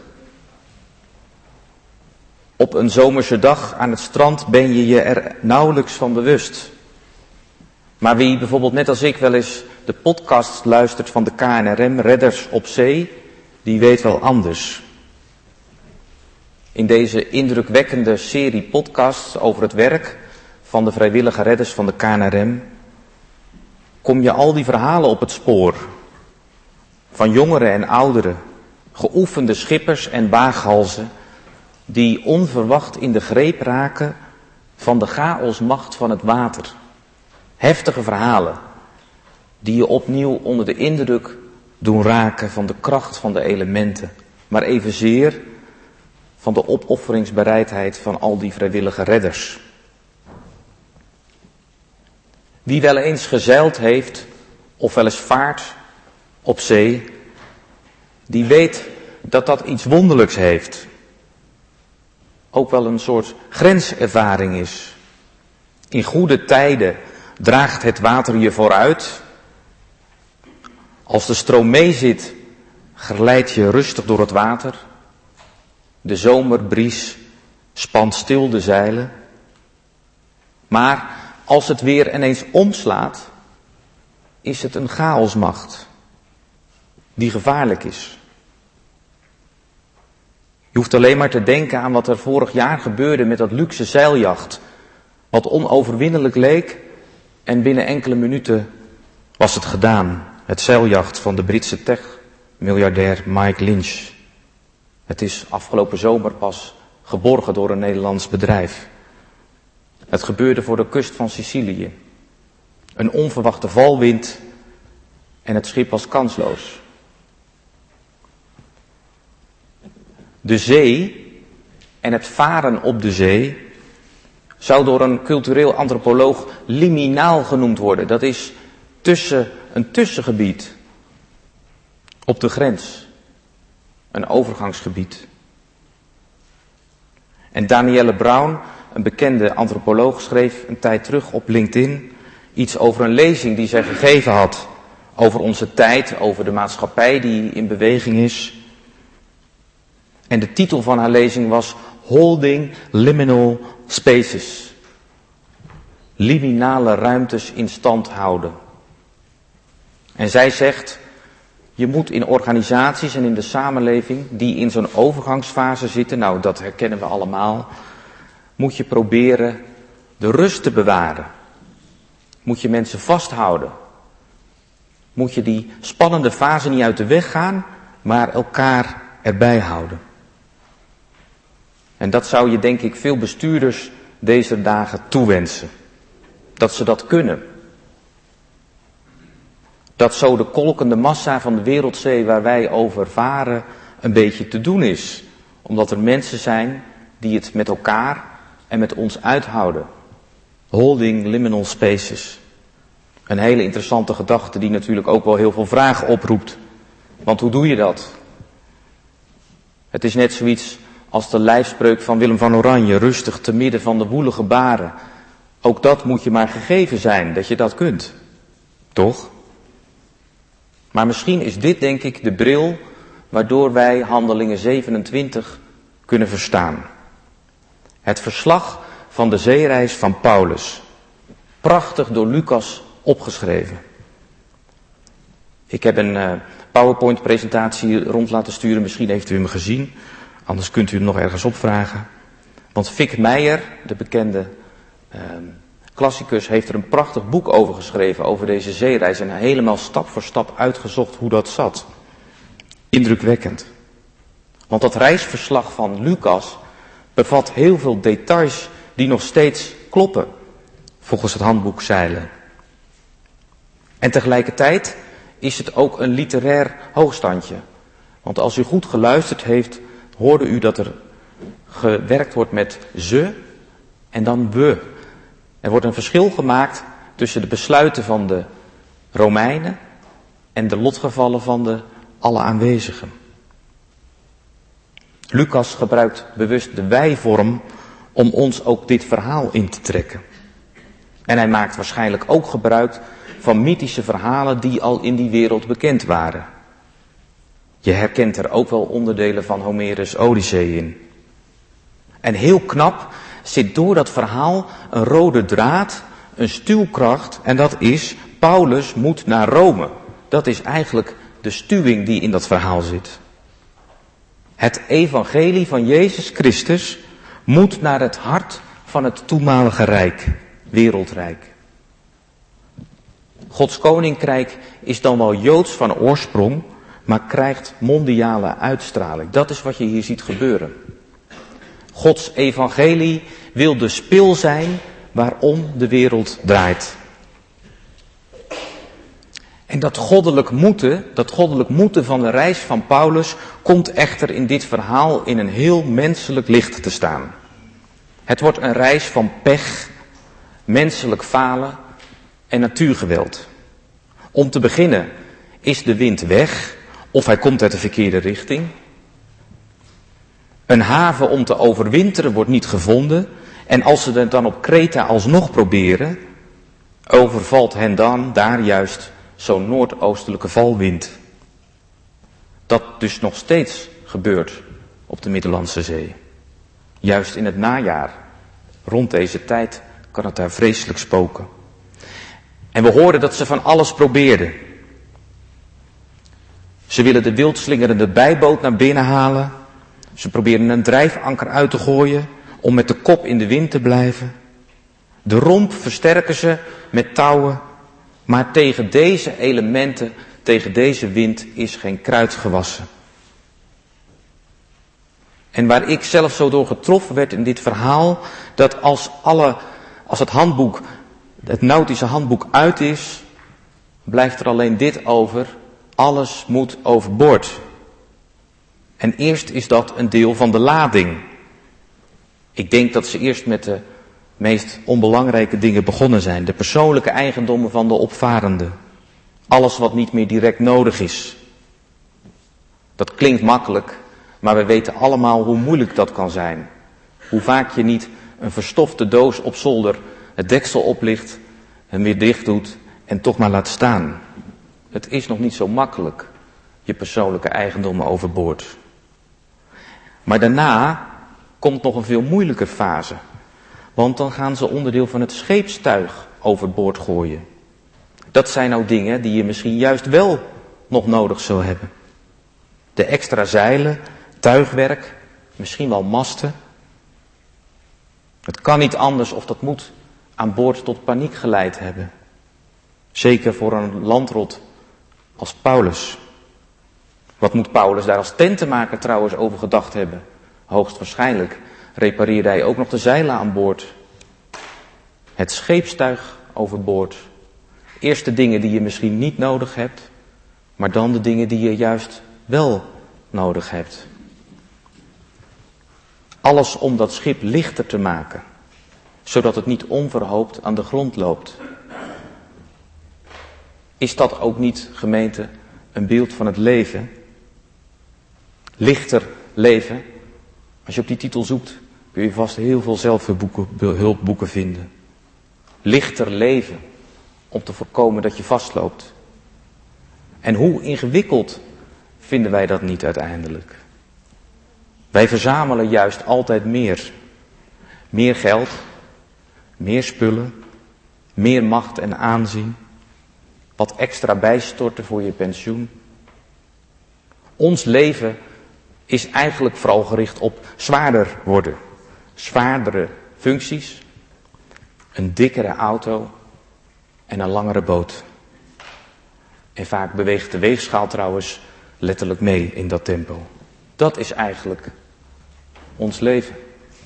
Op een zomerse dag aan het strand ben je je er nauwelijks van bewust. Maar wie bijvoorbeeld net als ik wel eens de podcast luistert van de K N R M, Redders op Zee, die weet wel anders. In deze indrukwekkende serie podcasts over het werk van de vrijwillige redders van de K N R M, kom je al die verhalen op het spoor. Van jongeren en ouderen, geoefende schippers en waaghalzen, die onverwacht in de greep raken van de chaosmacht van het water. Heftige verhalen, die je opnieuw onder de indruk doen raken van de kracht van de elementen, maar evenzeer van de opofferingsbereidheid van al die vrijwillige redders. Wie wel eens gezeild heeft of wel eens vaart op zee, die weet dat dat iets wonderlijks heeft. Ook wel een soort grenservaring is. In goede tijden draagt het water je vooruit. Als de stroom meezit, glijdt je rustig door het water. De zomerbries spant stil de zeilen. Maar als het weer ineens omslaat, is het een chaosmacht die gevaarlijk is. Je hoeft alleen maar te denken aan wat er vorig jaar gebeurde met dat luxe zeiljacht, wat onoverwinnelijk leek en binnen enkele minuten was het gedaan. Het zeiljacht van de Britse tech-miljardair Mike Lynch. Het is afgelopen zomer pas geborgen door een Nederlands bedrijf. Het gebeurde voor de kust van Sicilië. Een onverwachte valwind en het schip was kansloos. De zee en het varen op de zee zou door een cultureel antropoloog liminaal genoemd worden. Dat is tussen, een tussengebied op de grens, een overgangsgebied. En Danielle Brown, een bekende antropoloog, schreef een tijd terug op LinkedIn iets over een lezing die zij gegeven had over onze tijd, over de maatschappij die in beweging is. En de titel van haar lezing was Holding Liminal Spaces. Liminale ruimtes in stand houden. En zij zegt, je moet in organisaties en in de samenleving die in zo'n overgangsfase zitten, nou dat herkennen we allemaal, moet je proberen de rust te bewaren. Moet je mensen vasthouden. Moet je die spannende fase niet uit de weg gaan, maar elkaar erbij houden. En dat zou je denk ik veel bestuurders deze dagen toewensen. Dat ze dat kunnen. Dat zo de kolkende massa van de wereldzee waar wij over varen een beetje te doen is. Omdat er mensen zijn die het met elkaar en met ons uithouden. Holding liminal spaces. Een hele interessante gedachte die natuurlijk ook wel heel veel vragen oproept. Want hoe doe je dat? Het is net zoiets als de lijfspreuk van Willem van Oranje, rustig te midden van de woelige baren. Ook dat moet je maar gegeven zijn, dat je dat kunt. Toch? Maar misschien is dit denk ik de bril waardoor wij Handelingen zevenentwintig kunnen verstaan. Het verslag van de zeereis van Paulus. Prachtig door Lucas opgeschreven. Ik heb een uh, PowerPoint-presentatie rond laten sturen, misschien heeft u hem gezien. Anders kunt u hem nog ergens opvragen. Want Fik Meijer, de bekende uh, klassicus, heeft er een prachtig boek over geschreven, over deze zeereis. En helemaal stap voor stap uitgezocht hoe dat zat. Indrukwekkend. Want dat reisverslag van Lucas bevat heel veel details die nog steeds kloppen, volgens het handboek Zeilen. En tegelijkertijd is het ook een literair hoogstandje. Want als u goed geluisterd heeft, hoorde u dat er gewerkt wordt met ze en dan we. Er wordt een verschil gemaakt tussen de besluiten van de Romeinen en de lotgevallen van de alle aanwezigen. Lucas gebruikt bewust de wij-vorm om ons ook dit verhaal in te trekken. En hij maakt waarschijnlijk ook gebruik van mythische verhalen die al in die wereld bekend waren. Je herkent er ook wel onderdelen van Homerus' Odyssee in. En heel knap zit door dat verhaal een rode draad, een stuwkracht, en dat is, Paulus moet naar Rome. Dat is eigenlijk de stuwing die in dat verhaal zit. Het evangelie van Jezus Christus moet naar het hart van het toenmalige rijk, wereldrijk. Gods koninkrijk is dan wel Joods van oorsprong, maar krijgt mondiale uitstraling. Dat is wat je hier ziet gebeuren. Gods evangelie wil de spil zijn waarom de wereld draait. En dat goddelijk moeten, dat goddelijk moeten van de reis van Paulus komt echter in dit verhaal in een heel menselijk licht te staan. Het wordt een reis van pech, menselijk falen en natuurgeweld. Om te beginnen is de wind weg of hij komt uit de verkeerde richting. Een haven om te overwinteren wordt niet gevonden en als ze het dan op Kreta alsnog proberen, overvalt hen dan daar juist zo'n noordoostelijke valwind. Dat dus nog steeds gebeurt op de Middellandse Zee. Juist in het najaar, rond deze tijd, kan het daar vreselijk spoken. En we hoorden dat ze van alles probeerden. Ze willen de wildslingerende bijboot naar binnen halen. Ze proberen een drijfanker uit te gooien om met de kop in de wind te blijven. De romp versterken ze met touwen. Maar tegen deze elementen, tegen deze wind is geen kruid gewassen. En waar ik zelf zo door getroffen werd in dit verhaal, dat als, alle, als het handboek, het nautische handboek uit is, blijft er alleen dit over, alles moet overboord. En eerst is dat een deel van de lading. Ik denk dat ze eerst met de meest onbelangrijke dingen begonnen zijn. De persoonlijke eigendommen van de opvarenden. Alles wat niet meer direct nodig is. Dat klinkt makkelijk, maar we weten allemaal hoe moeilijk dat kan zijn. Hoe vaak je niet een verstofte doos op zolder het deksel oplicht, hem weer dicht doet en toch maar laat staan. Het is nog niet zo makkelijk, je persoonlijke eigendommen overboord. Maar daarna komt nog een veel moeilijker fase. Want dan gaan ze onderdeel van het scheepstuig overboord gooien. Dat zijn nou dingen die je misschien juist wel nog nodig zou hebben. De extra zeilen, tuigwerk, misschien wel masten. Het kan niet anders of dat moet aan boord tot paniek geleid hebben. Zeker voor een landrot als Paulus. Wat moet Paulus daar als tentenmaker trouwens over gedacht hebben? Hoogstwaarschijnlijk repareerde hij ook nog de zeilen aan boord. Het scheepstuig overboord. Eerst de dingen die je misschien niet nodig hebt, maar dan de dingen die je juist wel nodig hebt. Alles om dat schip lichter te maken, zodat het niet onverhoopt aan de grond loopt. Is dat ook niet, gemeente, een beeld van het leven? Lichter leven. Als je op die titel zoekt, kun je vast heel veel zelfhulpboeken vinden. Lichter leven, om te voorkomen dat je vastloopt. En hoe ingewikkeld vinden wij dat niet uiteindelijk? Wij verzamelen juist altijd meer. Meer geld, meer spullen, meer macht en aanzien. Wat extra bijstorten voor je pensioen. Ons leven is eigenlijk vooral gericht op zwaarder worden. Zwaardere functies, een dikkere auto en een langere boot. En vaak beweegt de weegschaal trouwens letterlijk mee in dat tempo. Dat is eigenlijk ons leven.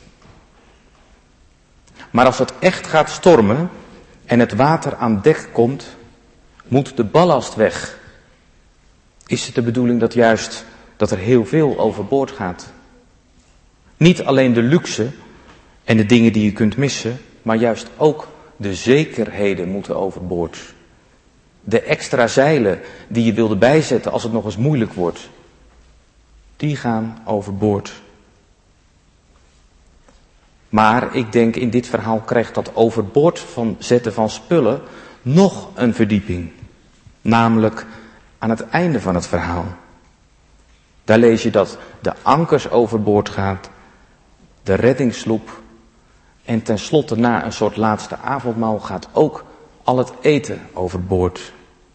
Maar als het echt gaat stormen en het water aan dek komt, moet de ballast weg. Is het de bedoeling dat juist dat er heel veel overboord gaat? Niet alleen de luxe en de dingen die je kunt missen, maar juist ook De zekerheden moeten overboord. De extra zeilen die je wilde bijzetten als het nog eens moeilijk wordt, die gaan overboord. Maar ik denk in dit verhaal krijgt dat overboord van zetten van spullen nog een verdieping. Namelijk aan het einde van het verhaal. Daar lees je dat de ankers overboord gaat, de reddingssloep en tenslotte na een soort laatste avondmaal gaat ook al het eten overboord.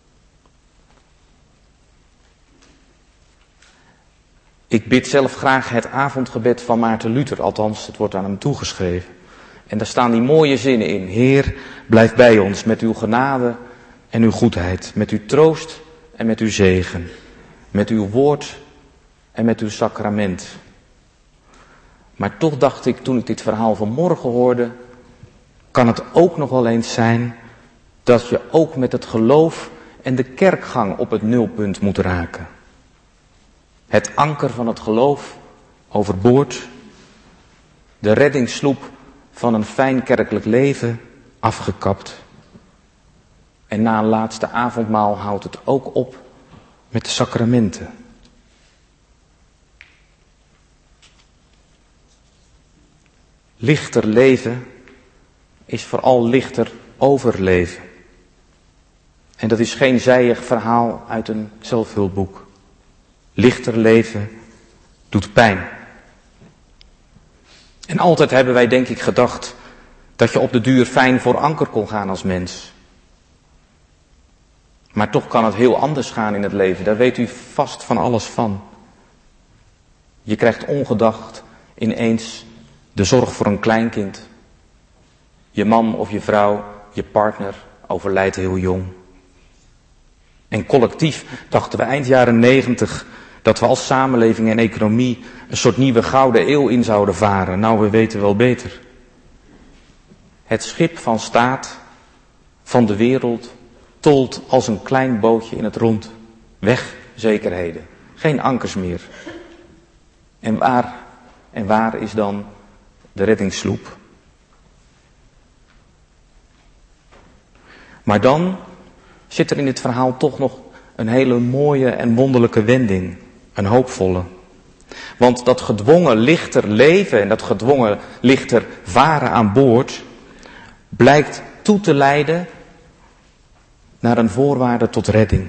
Ik bid zelf graag het avondgebed van Maarten Luther, althans het wordt aan hem toegeschreven. En daar staan die mooie zinnen in. Heer, blijf bij ons met uw genade en uw goedheid, met uw troost en met uw zegen, met uw woord en met uw sacrament. Maar toch dacht ik, toen ik dit verhaal vanmorgen hoorde, kan het ook nog wel eens zijn dat je ook met het geloof en de kerkgang op het nulpunt moet raken. Het anker van het geloof overboord, de reddingssloep van een fijn kerkelijk leven afgekapt. En na een laatste avondmaal houdt het ook op met de sacramenten. Lichter leven is vooral lichter overleven. En dat is geen zijig verhaal uit een zelfhulpboek. Lichter leven doet pijn. En altijd hebben wij denk ik gedacht dat je op de duur fijn voor anker kon gaan als mens. Maar toch kan het heel anders gaan in het leven. Daar weet u vast van alles van. Je krijgt ongedacht ineens de zorg voor een kleinkind. Je man of je vrouw, je partner overlijdt heel jong. En collectief dachten we eind jaren negentig dat we als samenleving en economie een soort nieuwe gouden eeuw in zouden varen. Nou, we weten wel beter. Het schip van staat, van de wereld, tolt als een klein bootje in het rond. Weg, zekerheden. Geen ankers meer. En waar, en waar is dan de reddingssloep? Maar dan zit er in dit verhaal toch nog een hele mooie en wonderlijke wending. Een hoopvolle. Want dat gedwongen lichter leven en dat gedwongen lichter varen aan boord blijkt toe te leiden naar een voorwaarde tot redding.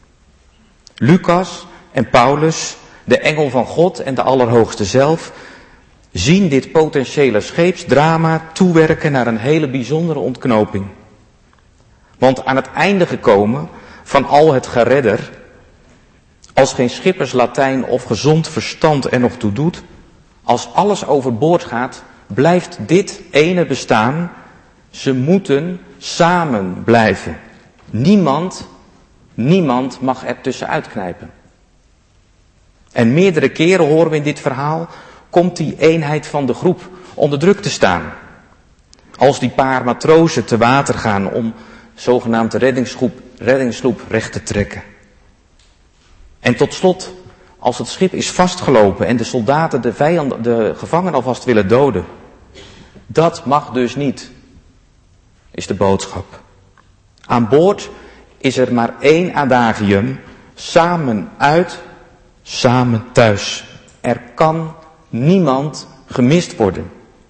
Lucas en Paulus, de engel van God en de Allerhoogste zelf, zien dit potentiële scheepsdrama toewerken naar een hele bijzondere ontknoping. Want aan het einde gekomen van al het geredder, als geen schippers Latijn of gezond verstand er nog toe doet, als alles overboord gaat, blijft dit ene bestaan. Ze moeten samen blijven. Niemand, niemand mag er tussenuit knijpen. En meerdere keren horen we in dit verhaal, komt die eenheid van de groep onder druk te staan. Als die paar matrozen te water gaan om zogenaamd de reddingssloep, reddingssloep recht te trekken. En tot slot, als het schip is vastgelopen en de soldaten de vijand, de gevangenen alvast willen doden. Dat mag dus niet, is de boodschap. Aan boord is er maar één adagium, samen uit, samen thuis. Er kan niemand gemist worden.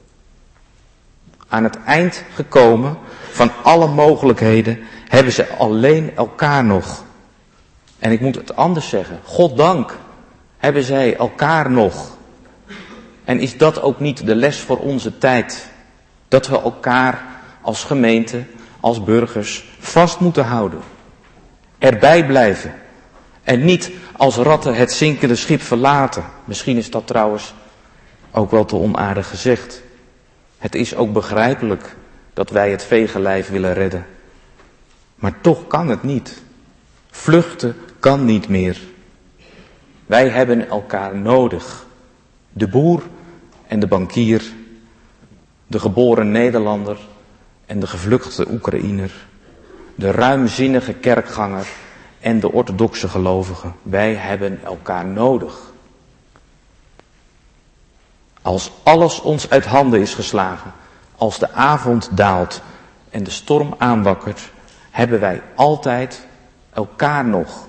Aan het eind gekomen van alle mogelijkheden hebben ze alleen elkaar nog. En ik moet het anders zeggen. Goddank hebben zij elkaar nog. En is dat ook niet de les voor onze tijd? Dat we elkaar als gemeente, als burgers vast moeten houden. Erbij blijven. En niet als ratten het zinkende schip verlaten. Misschien is dat trouwens ook wel te onaardig gezegd. Het is ook begrijpelijk dat wij het vegenlijf willen redden. Maar toch kan het niet. Vluchten kan niet meer. Wij hebben elkaar nodig. De boer en de bankier. De geboren Nederlander en de gevluchte Oekraïner. De ruimzinnige kerkganger en de orthodoxe gelovige. Wij hebben elkaar nodig. Als alles ons uit handen is geslagen, als de avond daalt en de storm aanwakkert, hebben wij altijd elkaar nog.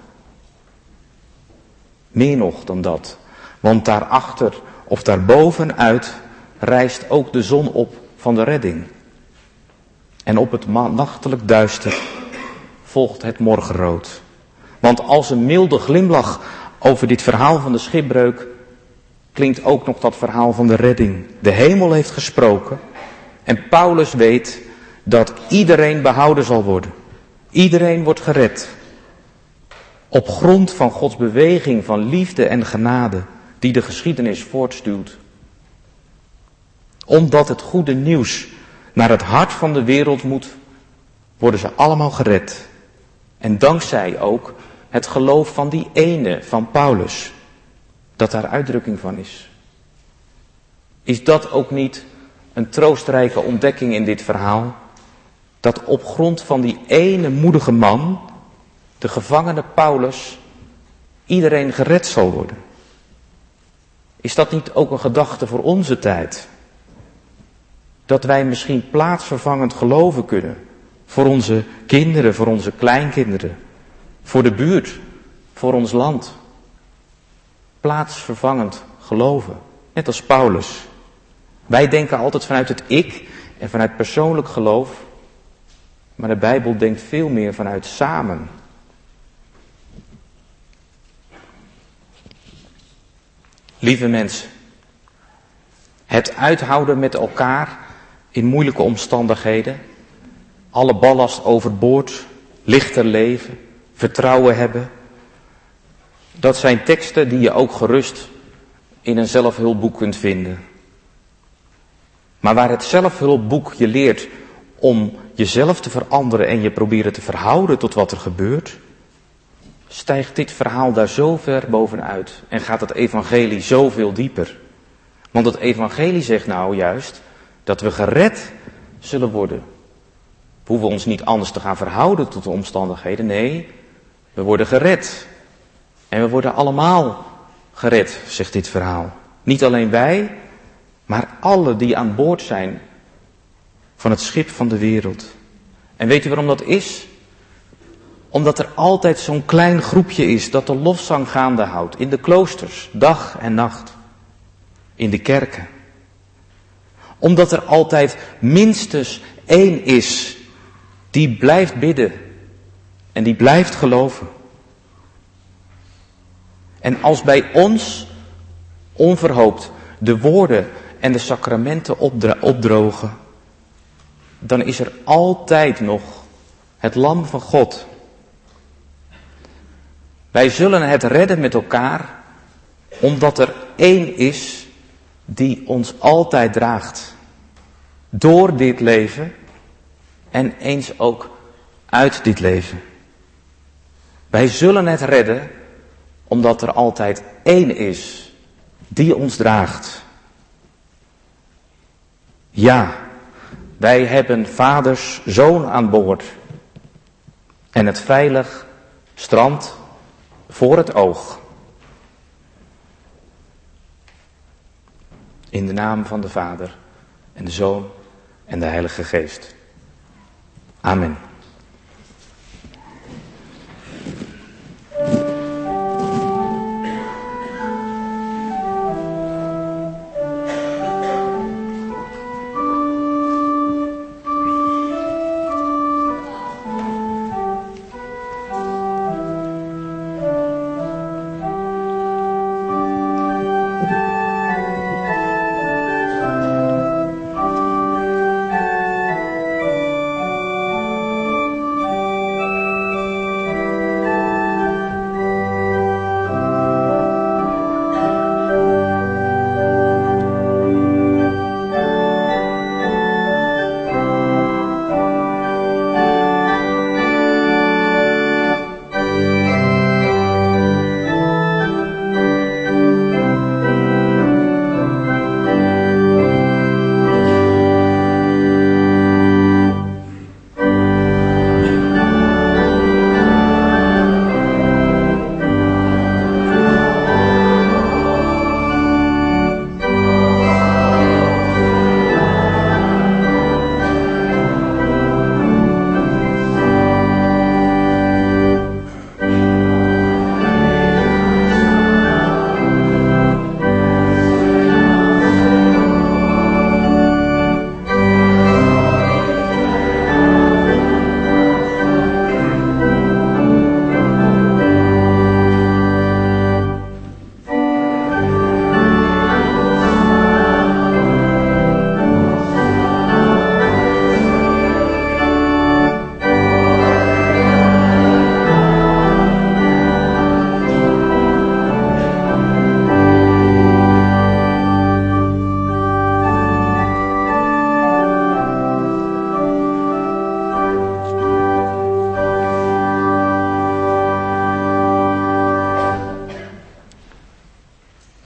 Meer nog dan dat. Want daarachter of daarbovenuit rijst ook de zon op van de redding. En op het nachtelijk duister volgt het morgenrood. Want als een milde glimlach over dit verhaal van de schipbreuk klinkt ook nog dat verhaal van de redding. De hemel heeft gesproken en Paulus weet dat iedereen behouden zal worden. Iedereen wordt gered. Op grond van Gods beweging van liefde en genade die de geschiedenis voortstuwt. Omdat het goede nieuws naar het hart van de wereld moet, worden ze allemaal gered. En dankzij ook het geloof van die ene van Paulus, dat daar uitdrukking van is. Is dat ook niet een troostrijke ontdekking in dit verhaal? Dat op grond van die ene moedige man, de gevangene Paulus, iedereen gered zal worden. Is dat niet ook een gedachte voor onze tijd? Dat wij misschien plaatsvervangend geloven kunnen. Voor onze kinderen, voor onze kleinkinderen. Voor de buurt, voor ons land. Plaatsvervangend geloven. Net als Paulus. Wij denken altijd vanuit het ik en vanuit persoonlijk geloof. Maar de Bijbel denkt veel meer vanuit samen. Lieve mensen, het uithouden met elkaar in moeilijke omstandigheden, alle ballast overboord, lichter leven, vertrouwen hebben, dat zijn teksten die je ook gerust in een zelfhulpboek kunt vinden. Maar waar het zelfhulpboek je leert om jezelf te veranderen en je proberen te verhouden tot wat er gebeurt, stijgt dit verhaal daar zo ver bovenuit en gaat het evangelie zoveel dieper. Want het evangelie zegt nou juist dat we gered zullen worden. We hoeven ons niet anders te gaan verhouden tot de omstandigheden. Nee, we worden gered. En we worden allemaal gered, zegt dit verhaal. Niet alleen wij, maar alle die aan boord zijn van het schip van de wereld. En weet u waarom dat is? Omdat er altijd zo'n klein groepje is dat de lofzang gaande houdt. In de kloosters, dag en nacht. In de kerken. Omdat er altijd minstens één is die blijft bidden. En die blijft geloven. En als bij ons onverhoopt de woorden en de sacramenten opdra- opdrogen, dan is er altijd nog het lam van God. Wij zullen het redden met elkaar, omdat er één is die ons altijd draagt. Door dit leven en eens ook uit dit leven. Wij zullen het redden, omdat er altijd één is die ons draagt. Ja, wij hebben vaders zoon aan boord. En het veilig strand voor het oog. In de naam van de Vader en de Zoon en de Heilige Geest. Amen.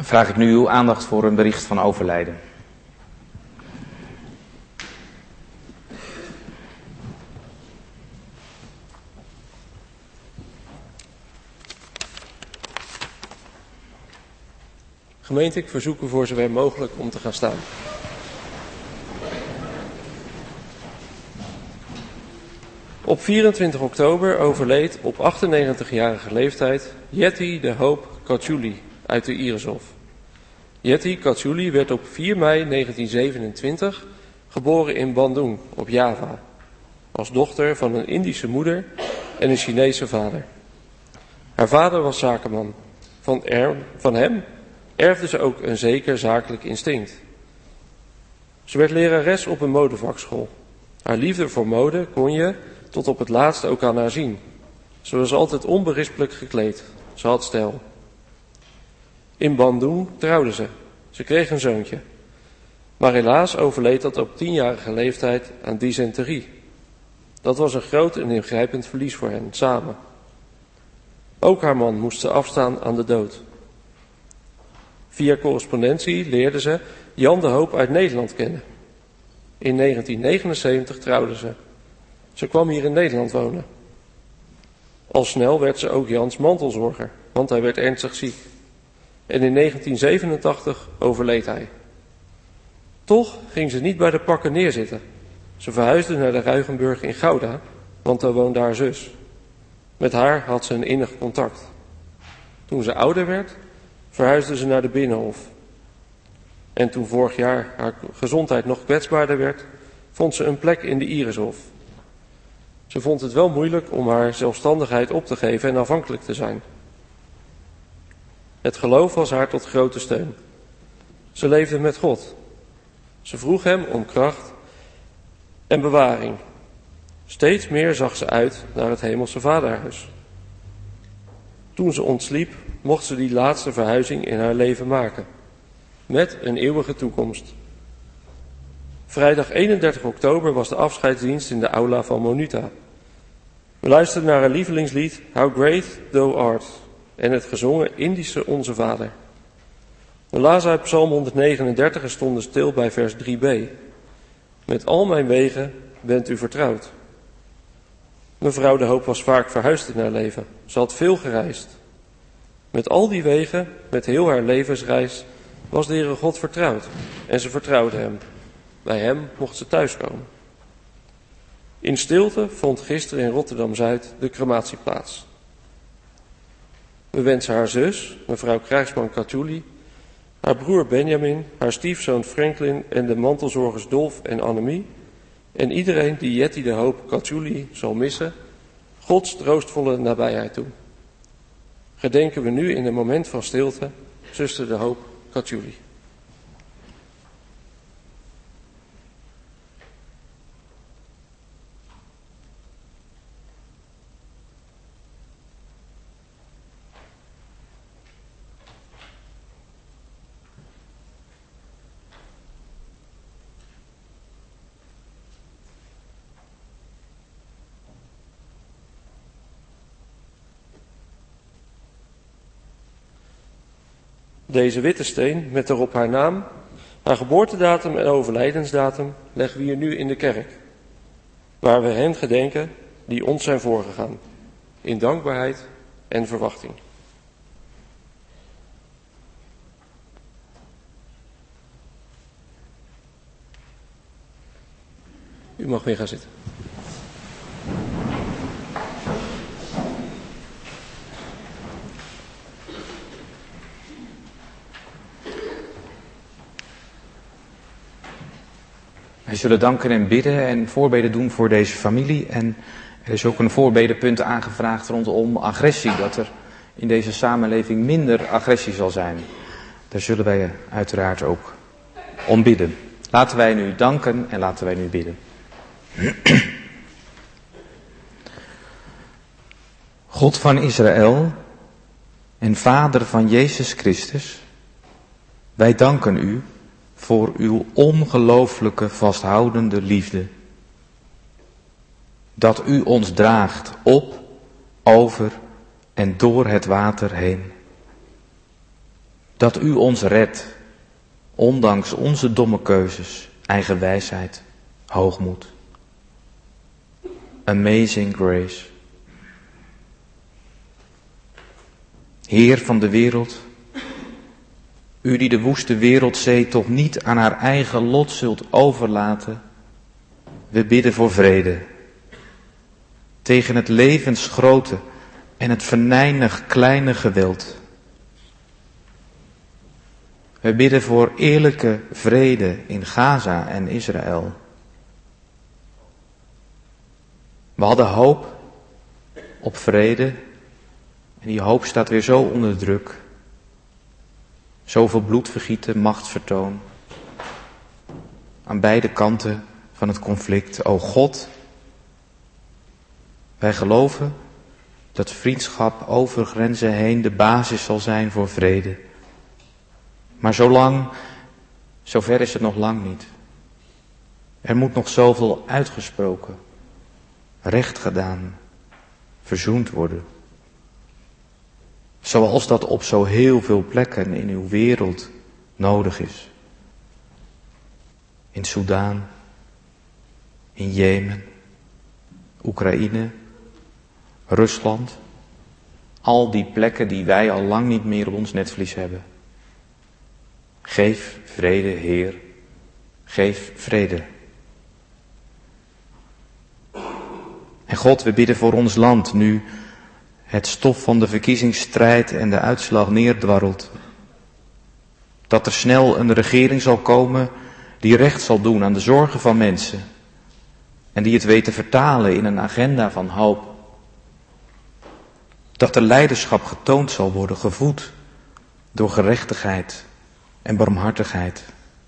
vraag ik nu uw aandacht voor een bericht van overlijden.
Gemeente, ik verzoek u voor zover mogelijk om te gaan staan. Op vierentwintig oktober overleed op achtennegentigjarige leeftijd Jetty de Hoop Katsjouli uit de Irishof. Jetty Katsjouli werd op vier mei negentienzevenentwintig geboren in Bandung op Java, als dochter van een Indische moeder en een Chinese vader. Haar vader was zakenman. Van, er, van hem erfde ze ook een zeker zakelijk instinct. Ze werd lerares op een modevakschool. Haar liefde voor mode kon je tot op het laatst ook aan haar zien. Ze was altijd onberispelijk gekleed. Ze had stijl. In Bandung trouwde ze. Ze kreeg een zoontje. Maar helaas overleed dat op tienjarige leeftijd aan dysenterie. Dat was een groot en ingrijpend verlies voor hen, samen. Ook haar man moest ze afstaan aan de dood. Via correspondentie leerde ze Jan de Hoop uit Nederland kennen. In negentien negenenzeventig trouwden ze. Ze kwam hier in Nederland wonen. Al snel werd ze ook Jans mantelzorger, want hij werd ernstig ziek. En in negentien zevenentachtig overleed hij. Toch ging ze niet bij de pakken neerzitten. Ze verhuisde naar de Ruigenburg in Gouda, want daar woonde haar zus. Met haar had ze een innig contact. Toen ze ouder werd, verhuisde ze naar de Binnenhof. En toen vorig jaar haar gezondheid nog kwetsbaarder werd, vond ze een plek in de Irishof. Ze vond het wel moeilijk om haar zelfstandigheid op te geven en afhankelijk te zijn. Het geloof was haar tot grote steun. Ze leefde met God. Ze vroeg hem om kracht en bewaring. Steeds meer zag ze uit naar het hemelse vaderhuis. Toen ze ontsliep, mocht ze die laatste verhuizing in haar leven maken. Met een eeuwige toekomst. Vrijdag eenendertig oktober was de afscheidsdienst in de aula van Monuta. We luisterden naar haar lievelingslied How Great Thou Art en het gezongen Indische Onze Vader. We lazen uit Psalm honderdnegenendertig en stonden stil bij vers drie b. Met al mijn wegen bent u vertrouwd. Mevrouw de Hoop was vaak verhuisd in haar leven. Ze had veel gereisd. Met al die wegen, met heel haar levensreis, was de Heere God vertrouwd. En ze vertrouwde hem. Bij hem mocht ze thuiskomen. In stilte vond gisteren in Rotterdam-Zuid de crematie plaats. We wensen haar zus, mevrouw Krijgsman Katsjouli, haar broer Benjamin, haar stiefzoon Franklin en de mantelzorgers Dolf en Annemie en iedereen die Jetty de Hoop Katsjouli zal missen, Gods troostvolle nabijheid toe. Gedenken we nu in een moment van stilte zuster de Hoop Katsjouli. Deze witte steen met erop haar naam, haar geboortedatum en overlijdensdatum leggen we hier nu in de kerk, waar we hen gedenken die ons zijn voorgegaan, in dankbaarheid en verwachting. U mag weer gaan zitten.
Wij zullen danken en bidden en voorbeden doen voor deze familie. En er is ook een voorbedenpunt aangevraagd rondom agressie. Dat er in deze samenleving minder agressie zal zijn. Daar zullen wij uiteraard ook om bidden. Laten wij nu danken en laten wij nu bidden. God van Israël en Vader van Jezus Christus, wij danken u voor uw ongelooflijke vasthoudende liefde. Dat u ons draagt op, over en door het water heen. Dat u ons redt, ondanks onze domme keuzes, eigen wijsheid, hoogmoed. Amazing grace. Heer van de wereld, u die de woeste wereldzee toch niet aan haar eigen lot zult overlaten, we bidden voor vrede. Tegen het levensgrote en het venijnig kleine geweld. We bidden voor eerlijke vrede in Gaza en Israël. We hadden hoop op vrede en die hoop staat weer zo onder druk. Zoveel bloedvergieten, machtsvertoon. Aan beide kanten van het conflict. O God, wij geloven dat vriendschap over grenzen heen de basis zal zijn voor vrede. Maar zolang, zover is het nog lang niet. Er moet nog zoveel uitgesproken, recht gedaan, verzoend worden. Zoals dat op zo heel veel plekken in uw wereld nodig is. In Soedan, in Jemen, Oekraïne, Rusland. Al die plekken die wij al lang niet meer op ons netvlies hebben. Geef vrede, Heer. Geef vrede. En God, we bidden voor ons land nu het stof van de verkiezingsstrijd en de uitslag neerdwarrelt. Dat er snel een regering zal komen die recht zal doen aan de zorgen van mensen. En die het weet te vertalen in een agenda van hoop. Dat er leiderschap getoond zal worden, gevoed door gerechtigheid en barmhartigheid.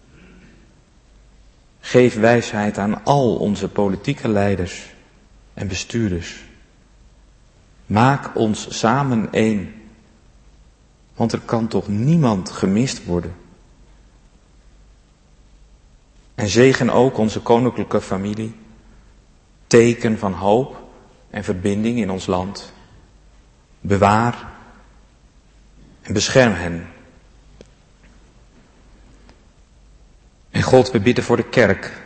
Geef wijsheid aan al onze politieke leiders en bestuurders. Maak ons samen één, want er kan toch niemand gemist worden. En zegen ook onze koninklijke familie, teken van hoop en verbinding in ons land. Bewaar en bescherm hen. En God, we bidden voor de kerk.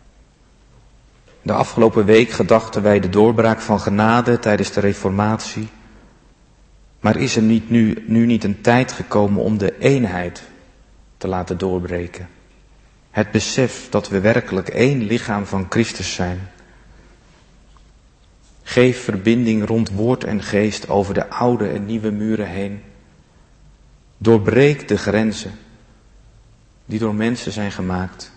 De afgelopen week gedachten wij de doorbraak van genade tijdens de reformatie. Maar is er niet nu, nu niet een tijd gekomen om de eenheid te laten doorbreken? Het besef dat we werkelijk één lichaam van Christus zijn. Geef verbinding rond woord en geest over de oude en nieuwe muren heen. Doorbreek de grenzen die door mensen zijn gemaakt.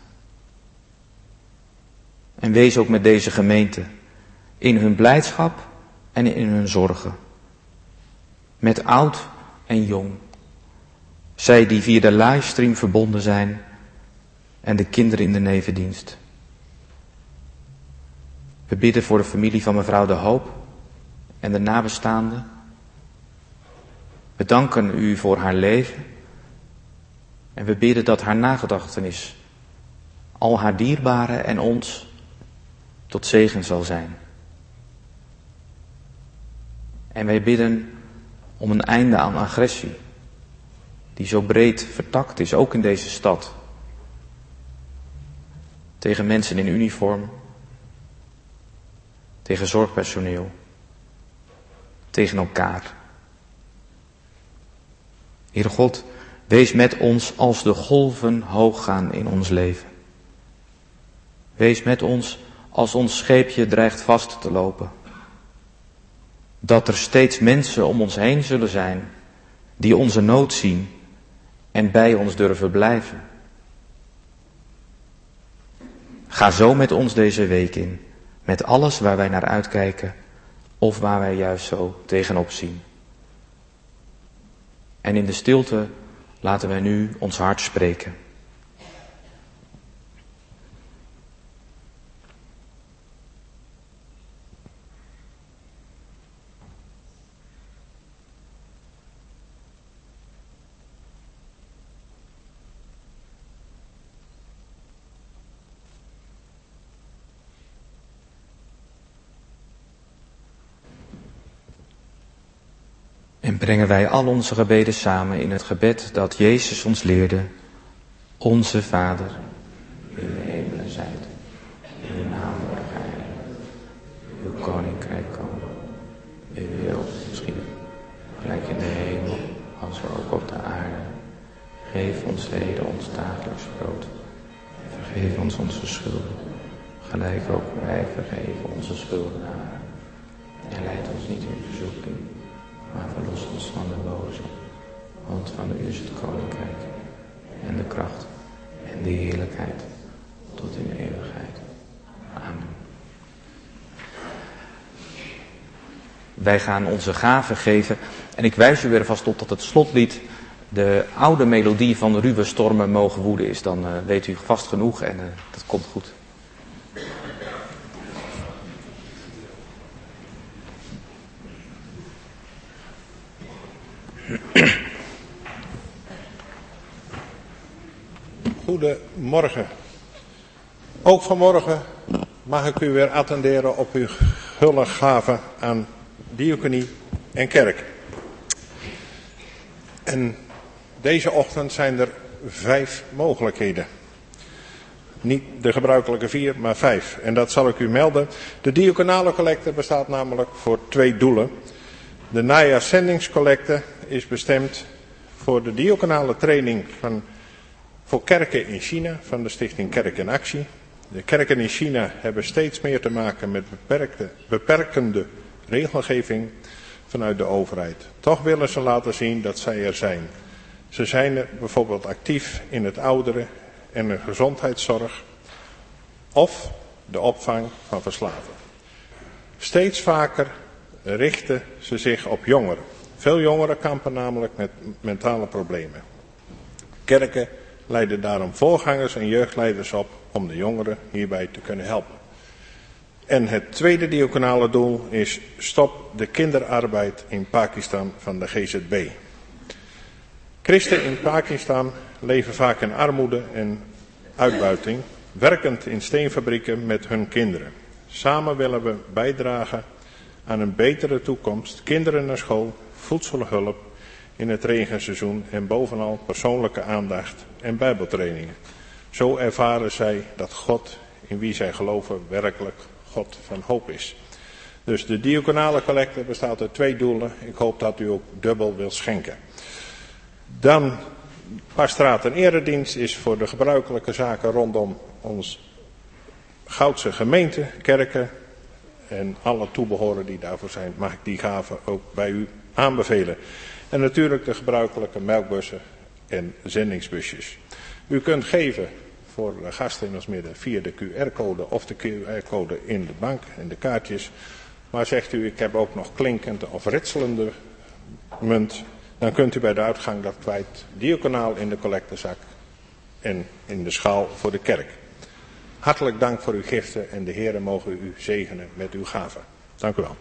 En wees ook met deze gemeente in hun blijdschap en in hun zorgen. Met oud en jong. Zij die via de livestream verbonden zijn en de kinderen in de nevendienst. We bidden voor de familie van mevrouw De Hoop en de nabestaanden. We danken u voor haar leven. En we bidden dat haar nagedachtenis al haar dierbaren en ons tot zegen zal zijn. En wij bidden om een einde aan agressie, die zo breed vertakt is, ook in deze stad. Tegen mensen in uniform, tegen zorgpersoneel, tegen elkaar. Heere God, wees met ons als de golven hoog gaan in ons leven. Wees met ons als ons scheepje dreigt vast te lopen. Dat er steeds mensen om ons heen zullen zijn die onze nood zien en bij ons durven blijven. Ga zo met ons deze week in, met alles waar wij naar uitkijken of waar wij juist zo tegenop zien. En in de stilte laten wij nu ons hart spreken. En brengen wij al onze gebeden samen in het gebed dat Jezus ons leerde. Onze Vader, die in de hemelen zijt. Uw naam wordt geheiligd. Uw koninkrijk komen. Uw wil geschieden. Gelijk in de hemel, als ook op de aarde. Geef ons heden ons dagelijks brood. Vergeef ons onze schulden. Gelijk ook wij vergeven onze schuldenaren. En leid ons niet in verzoeking, maar verlos ons van de boze. Want van u is het koninkrijk en de kracht en de heerlijkheid tot in de eeuwigheid. Amen. Wij gaan onze gaven geven en ik wijs u weer vast op dat het slotlied de oude melodie van ruwe stormen mogen woeden is. Dan uh, weet u vast genoeg en uh, dat komt goed.
Goedemorgen. Ook vanmorgen mag ik u weer attenderen op uw gulle gave aan diaconie en kerk. En deze ochtend zijn er vijf mogelijkheden. Niet de gebruikelijke vier, maar vijf. En dat zal ik u melden. De diaconale collecte bestaat namelijk voor twee doelen. De najaarszendingscollecte is bestemd voor de diaconale training van, voor kerken in China van de stichting Kerk in Actie. De kerken in China hebben steeds meer te maken met beperkte, beperkende regelgeving vanuit de overheid. Toch willen ze laten zien dat zij er zijn. Ze zijn er bijvoorbeeld actief in het ouderen- en de gezondheidszorg of de opvang van verslaven. Steeds vaker richten ze zich op jongeren. Veel jongeren kampen namelijk met mentale problemen. Kerken leiden daarom voorgangers en jeugdleiders op om de jongeren hierbij te kunnen helpen. En het tweede diaconale doel is stop de kinderarbeid in Pakistan van de G Z B. Christen in Pakistan leven vaak in armoede en uitbuiting, werkend in steenfabrieken met hun kinderen. Samen willen we bijdragen aan een betere toekomst, kinderen naar school, voedselhulp in het regenseizoen en bovenal persoonlijke aandacht en bijbeltrainingen. Zo ervaren zij dat God, in wie zij geloven, werkelijk God van hoop is. Dus de diaconale collecte bestaat uit twee doelen. Ik hoop dat u ook dubbel wilt schenken. Dan pastoraat en eredienst is voor de gebruikelijke zaken rondom ons Goudse gemeente, kerken en alle toebehoren die daarvoor zijn, mag ik die gaven ook bij u aanbevelen. En natuurlijk de gebruikelijke melkbussen en zendingsbusjes. U kunt geven voor de gasten in ons midden via de Q R-code of de Q R-code in de bank en de kaartjes. Maar zegt u, ik heb ook nog klinkende of ritselende munt, dan kunt u bij de uitgang dat kwijt, diaconaal in de collectezak en in de schaal voor de kerk. Hartelijk dank voor uw giften en de Heere mogen u zegenen met uw gaven. Dank u wel.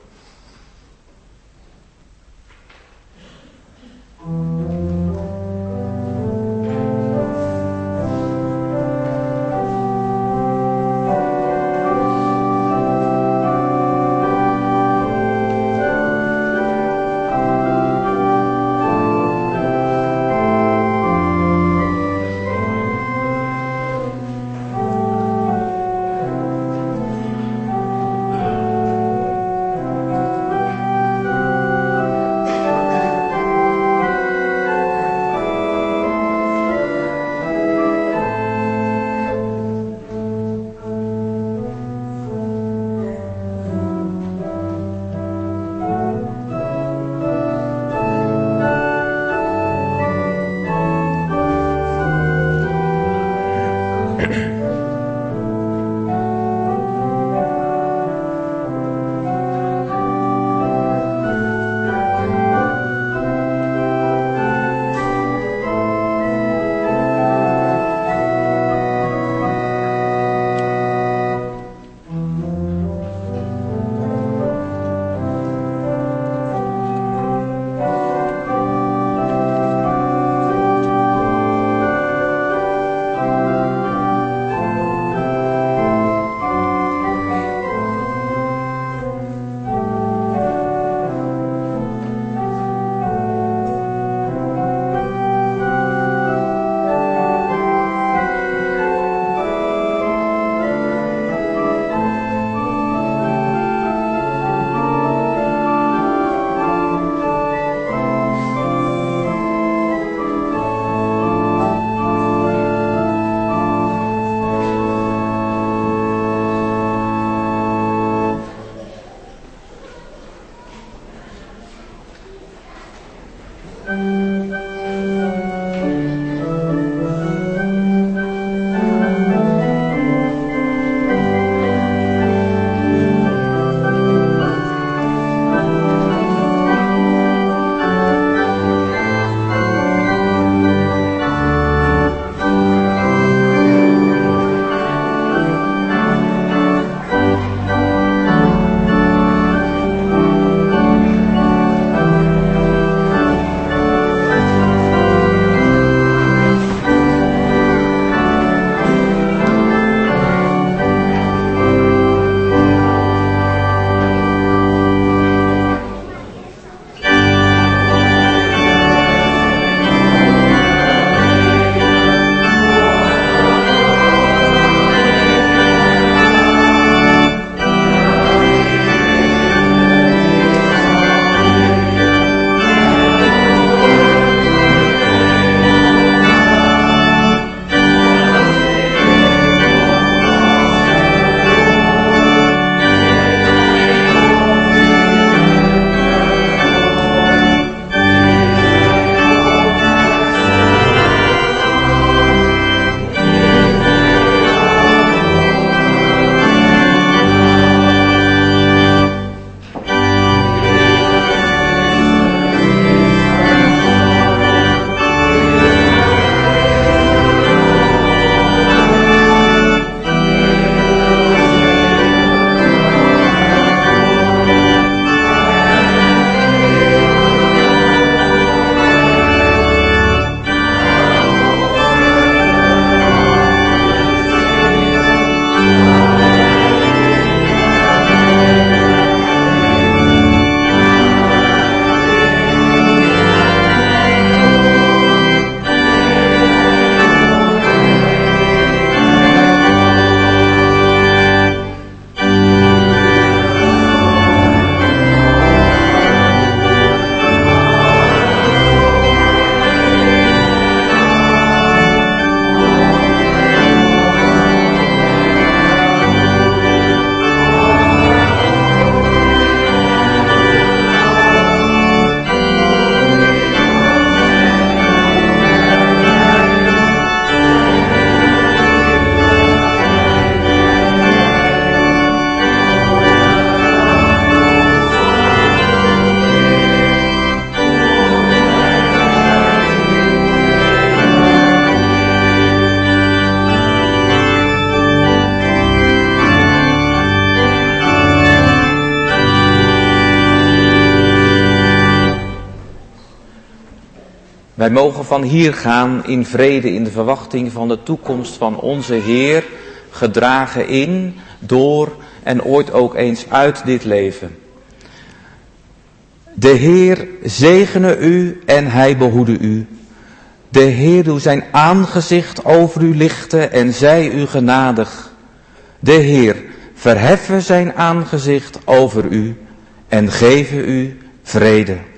Wij mogen van hier gaan in vrede, in de verwachting van de toekomst van onze Heer, gedragen in, door en ooit ook eens uit dit leven. De Heer zegene u en hij behoede u. De Heer doe zijn aangezicht over u lichten en zij u genadig. De Heer verheffen zijn aangezicht over u en geven u vrede.